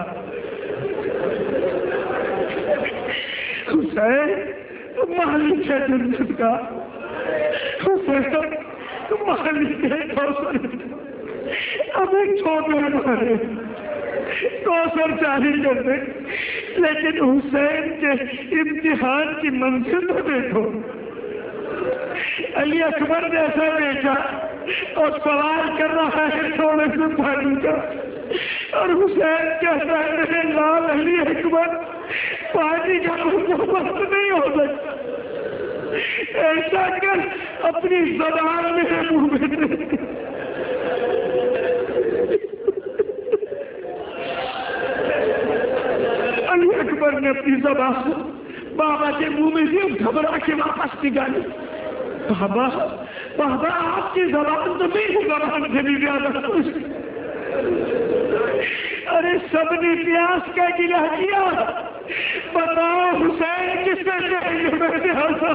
حسین مالک ہے جنت کا، حسین مالک ہے کوثر، اب ایک چھوٹے مارے کوثر چاہی کر دے، لیکن حسین کے امتحان کی منزل تو دیکھو۔ علی اکبر جیسا بیٹا اور سوال کر رہا ہے تھوڑے سے پانی کا، اور حسین کہتا ہے میرے لال علی اکبر پانی کا بندوبست نہیں ہو سکتا، ایسا کر اپنی زبان میرے منہ میں دے۔ علی اکبر نے اپنی زبان بابا کے منہ میں سے گھبرا کے واپس نکالی۔ بابا بابا آپ کی زبان تو میری زبان سے بھی زیادہ خوش۔ ارے سب نے پیاس کا گلہ کیا، بتاؤ حسین کس سے کہیں گے میں پیاسا؟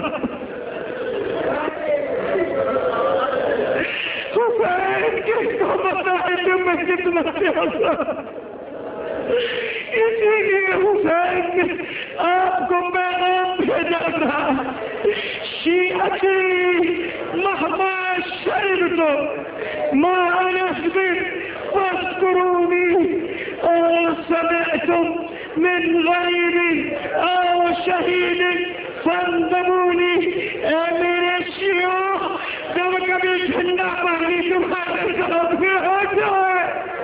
حسین کس کو بتائے کہ میں کتنا پیاسا؟ اسی لیے حسین نے آپ کو پیغام بھیجا تھا، شیعتی مہما شربت ما انصبر فاذکرونی او سمعتم من غیر او شہید فانضمونی۔ اے میرے شیعوں جب کبھی ٹھنڈا پانی تمہارے ساتھ میں ہو جائے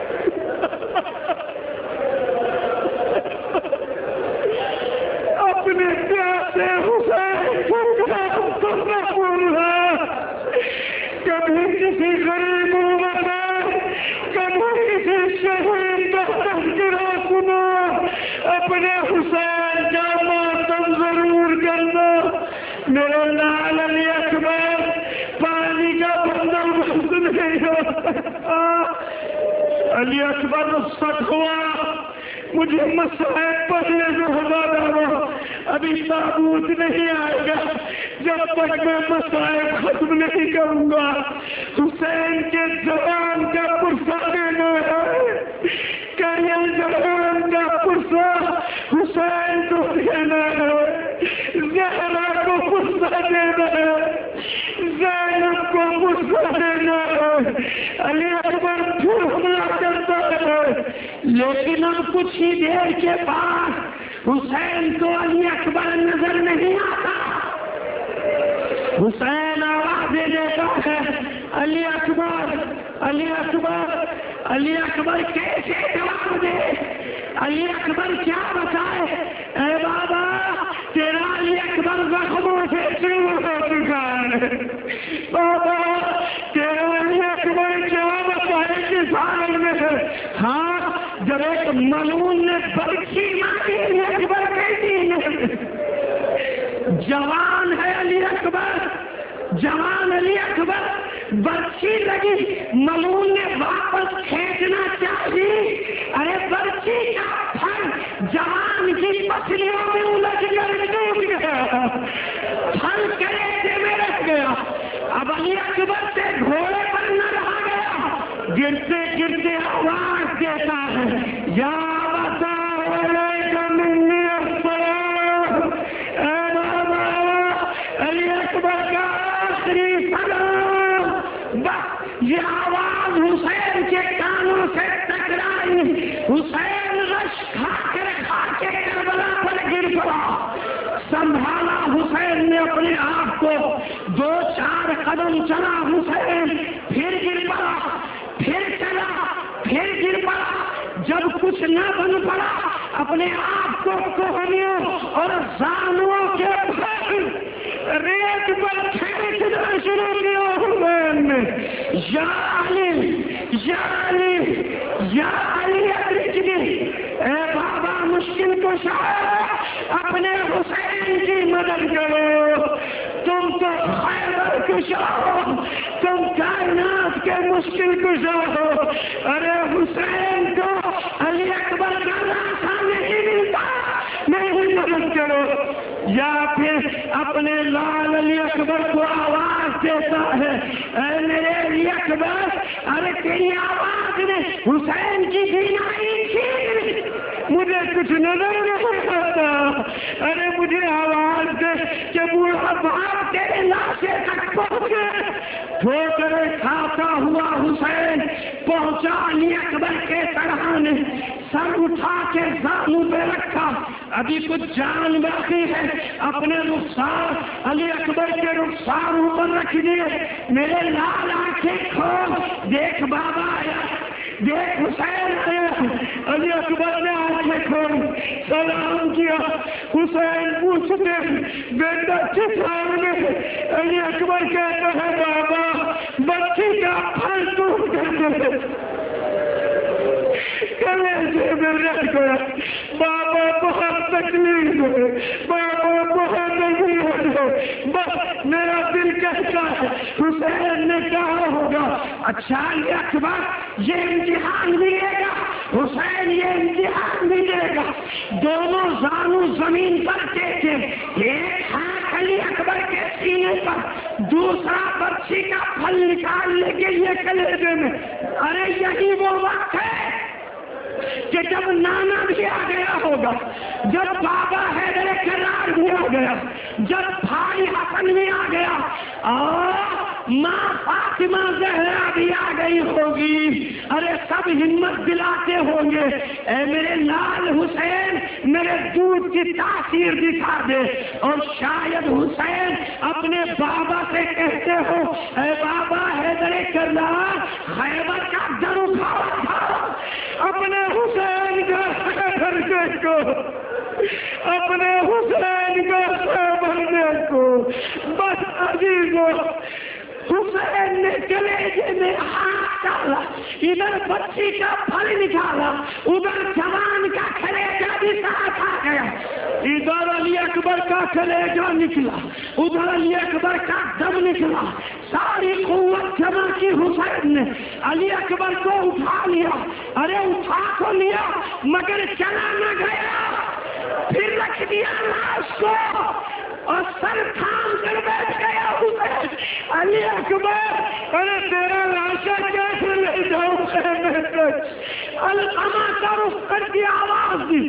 اپنے پیاسے حسین کرنا بولنا، کبھی کسی غریب میں کبھی کسی شہید کا تذکرہ سنا، اپنے حسین کا ماتم ضرور کرنا۔ میرے لال علی اکبر پانی کا بندوبست نہیں ہوتا۔ علی اکبر رخصت ہوا، مجھے مسائل پڑھنے سے ہزارہ ہو، ابھی تابوت نہیں آئے گا جب تک میں مسائل ختم نہیں کروں گا۔ حسین کے جوان کا پرسہ دینا ہے، کریل جوان کا پرسہ حسین کو دینا ہے، زہرا کو پرسہ دینا ہے، زینب کو پرسہ دینا ہے۔ علی اکبر پھر حملہ کرتا ہے، لیکن اب کچھ ہی دیر کے بعد حسین کو علی اکبر نظر نہیں آتا۔ حسین آوازیں دیتا ہے علی اکبر علی اکبر علی اکبر کیسے جواب دے؟ علی اکبر کیا بتائے؟ اے بابا تیرا علی اکبر زخموں سے شروع ہو چکا ہے، بابا تیرا علی اکبر کیا بتائے کس حال میں ہے؟ ہاں جب ایک ملعون نے برچھی ماری علی اکبر کہتی ہے، جوان ہے علی اکبر، جوان علی اکبر، برچھی لگی، ملعون نے واپس کھینچنا چاہی، ارے برچھی کا پھل جوان کی پسلیوں میں الجھ کر ڈوب گیا، پھل کلیجے میں رہ گیا۔ اب علی اکبر سے گھوڑے پر نہ رہا گیا، گرتے گرتے آواز دیتا ہے یا حسین رش کھا کے کربلا پر گر پڑا. سنبھالا حسین نے اپنے آپ کو, 2-4 قدم چلا حسین, پھر گر پڑا, پھر چلا, پھر گر پڑا. جب کچھ نہ بن پڑا اپنے آپ کو کوہنیوں اور زانوؤں کے ریت پر پھینکنا شروع کیا حسین نے. یا علی یا علی یا علی اجلی, اے بابا مشکل کشا اپنے حسین کی مدد کرو. تم تو خیبر کشا ہو, تم کائنات کے مشکل کشا ہو. ارے حسین کو علی اکبر کا راستہ نہیں ملتا, نہیں مدد کرو. یا پھر اپنے لال علی اکبر کو آواز دیتا ہے, اے میرے علی اکبر, ارے تیری آواز نے حسین کی بینائی چھین لی, مجھے کچھ نظر نہیں آتا. ارے مجھے آواز دے کہ بوڑھا باپ تیرے لاشے تک پہنچے. ٹھوکریں کھاتا ہوا حسین پہنچا علی اکبر کے سرحانے, سر اٹھا کے زانو پہ رکھا. ابھی کچھ جان باقی ہے, اپنے رخسار علی اکبر کے رخسار اوپر رکھ دیے. میرے لال آنکھیں کھول, دیکھ بابا آیا, دیکھ حسین آیا. علی اکبر نے آنکھیں کھول, سلام کیا. حسین پوچھتے بیٹا کس حال میں؟ علی اکبر کہتا ہے بابا بچی کا پھل ٹوٹ گئے, کلیجے میں رہ گیا. بابا بہت تکلیف ہے, بابا بہت تکلیف ہے. بس میرا دل کہتا ہے حسین نے کہا ہوگا اچھا علی اکبر یہ امتحان ملے گا, حسین یہ امتحان ملے گا. دونوں زانو زمین پر ٹیکے, ایک ہاتھ علی اکبر کے سینے پر, دوسرا بچی کا پھل نکالنے کے لیے کلیجے میں. ارے یہی وہ وقت ہے کہ جب نانا بھی آ گیا ہوگا, جب بابا حیدر کرار بھی آ گیا, جب بھائی حسن بھی آ گیا, اور ماں فاطمہ زہرا بھی آ گئی ہوگی. ارے سب ہمت دلاتے ہوں گے, اے میرے لال حسین میرے دودھ کی تاثیر دکھا دے. اور شاید حسین اپنے بابا سے کہتے ہو اے بابا حیدر کرار خیبر کا در اٹھاؤ, اپنے حسین کا خیبر کو, اپنے حسین کا خیبر کو. بس عزیزو, حسین نے کلیجے میں ہاتھ ڈالا, ادھر بچی کا پھل نکالا, ادھر جوان کا کلیجہ بھی ساتھ آ گیا. ادھر علی اکبر کا کلیجہ نکلا, ادھر علی اکبر کا دم نکلا. ساری قوت جمع کی حسین نے علی اکبر کو اٹھا لیا. ارے اٹھا تو لیا مگر چلا نہ گیا, پھر رکھ دیا لاش کو اور سر تھام کر بیٹھ گیا حسین. علی اکبر ارے تیرا لاشا کیسے لے جاؤں خیمے تک؟ القمہ کا رخ کر کے آواز دی,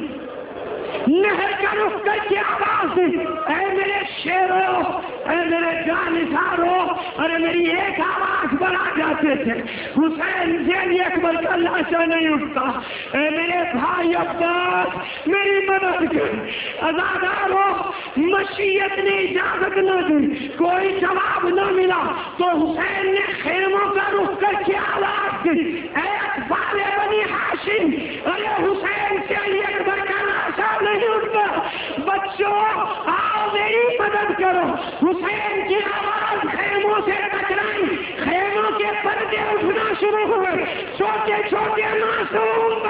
نہر کا رخ کر کے آواز دی, اے میرے شیرو, اے میرے جانثارو. ارے میری ایک آواز پر آ جاتے تھے, حسین سے علی اکبر کا لاشا نہیں اٹھتا. اے میرے بھائی عباس میری مدد کر. ازادارو مشیت نے اجازت نہ دی, کوئی جواب نہ ملا تو حسین نے خیموں کا رخ کر کے آواز دی, اے اطفال بنی ہاشم, ارے حسین سے علی اکبر کا لاشا نہیں اٹھتا. بچوں آؤ میری مدد کرو. حسین کی آواز خیموں سے ٹکرائی, خیموں کے پردے اٹھنا شروع ہوئے, چھوٹے چھوٹے معصوم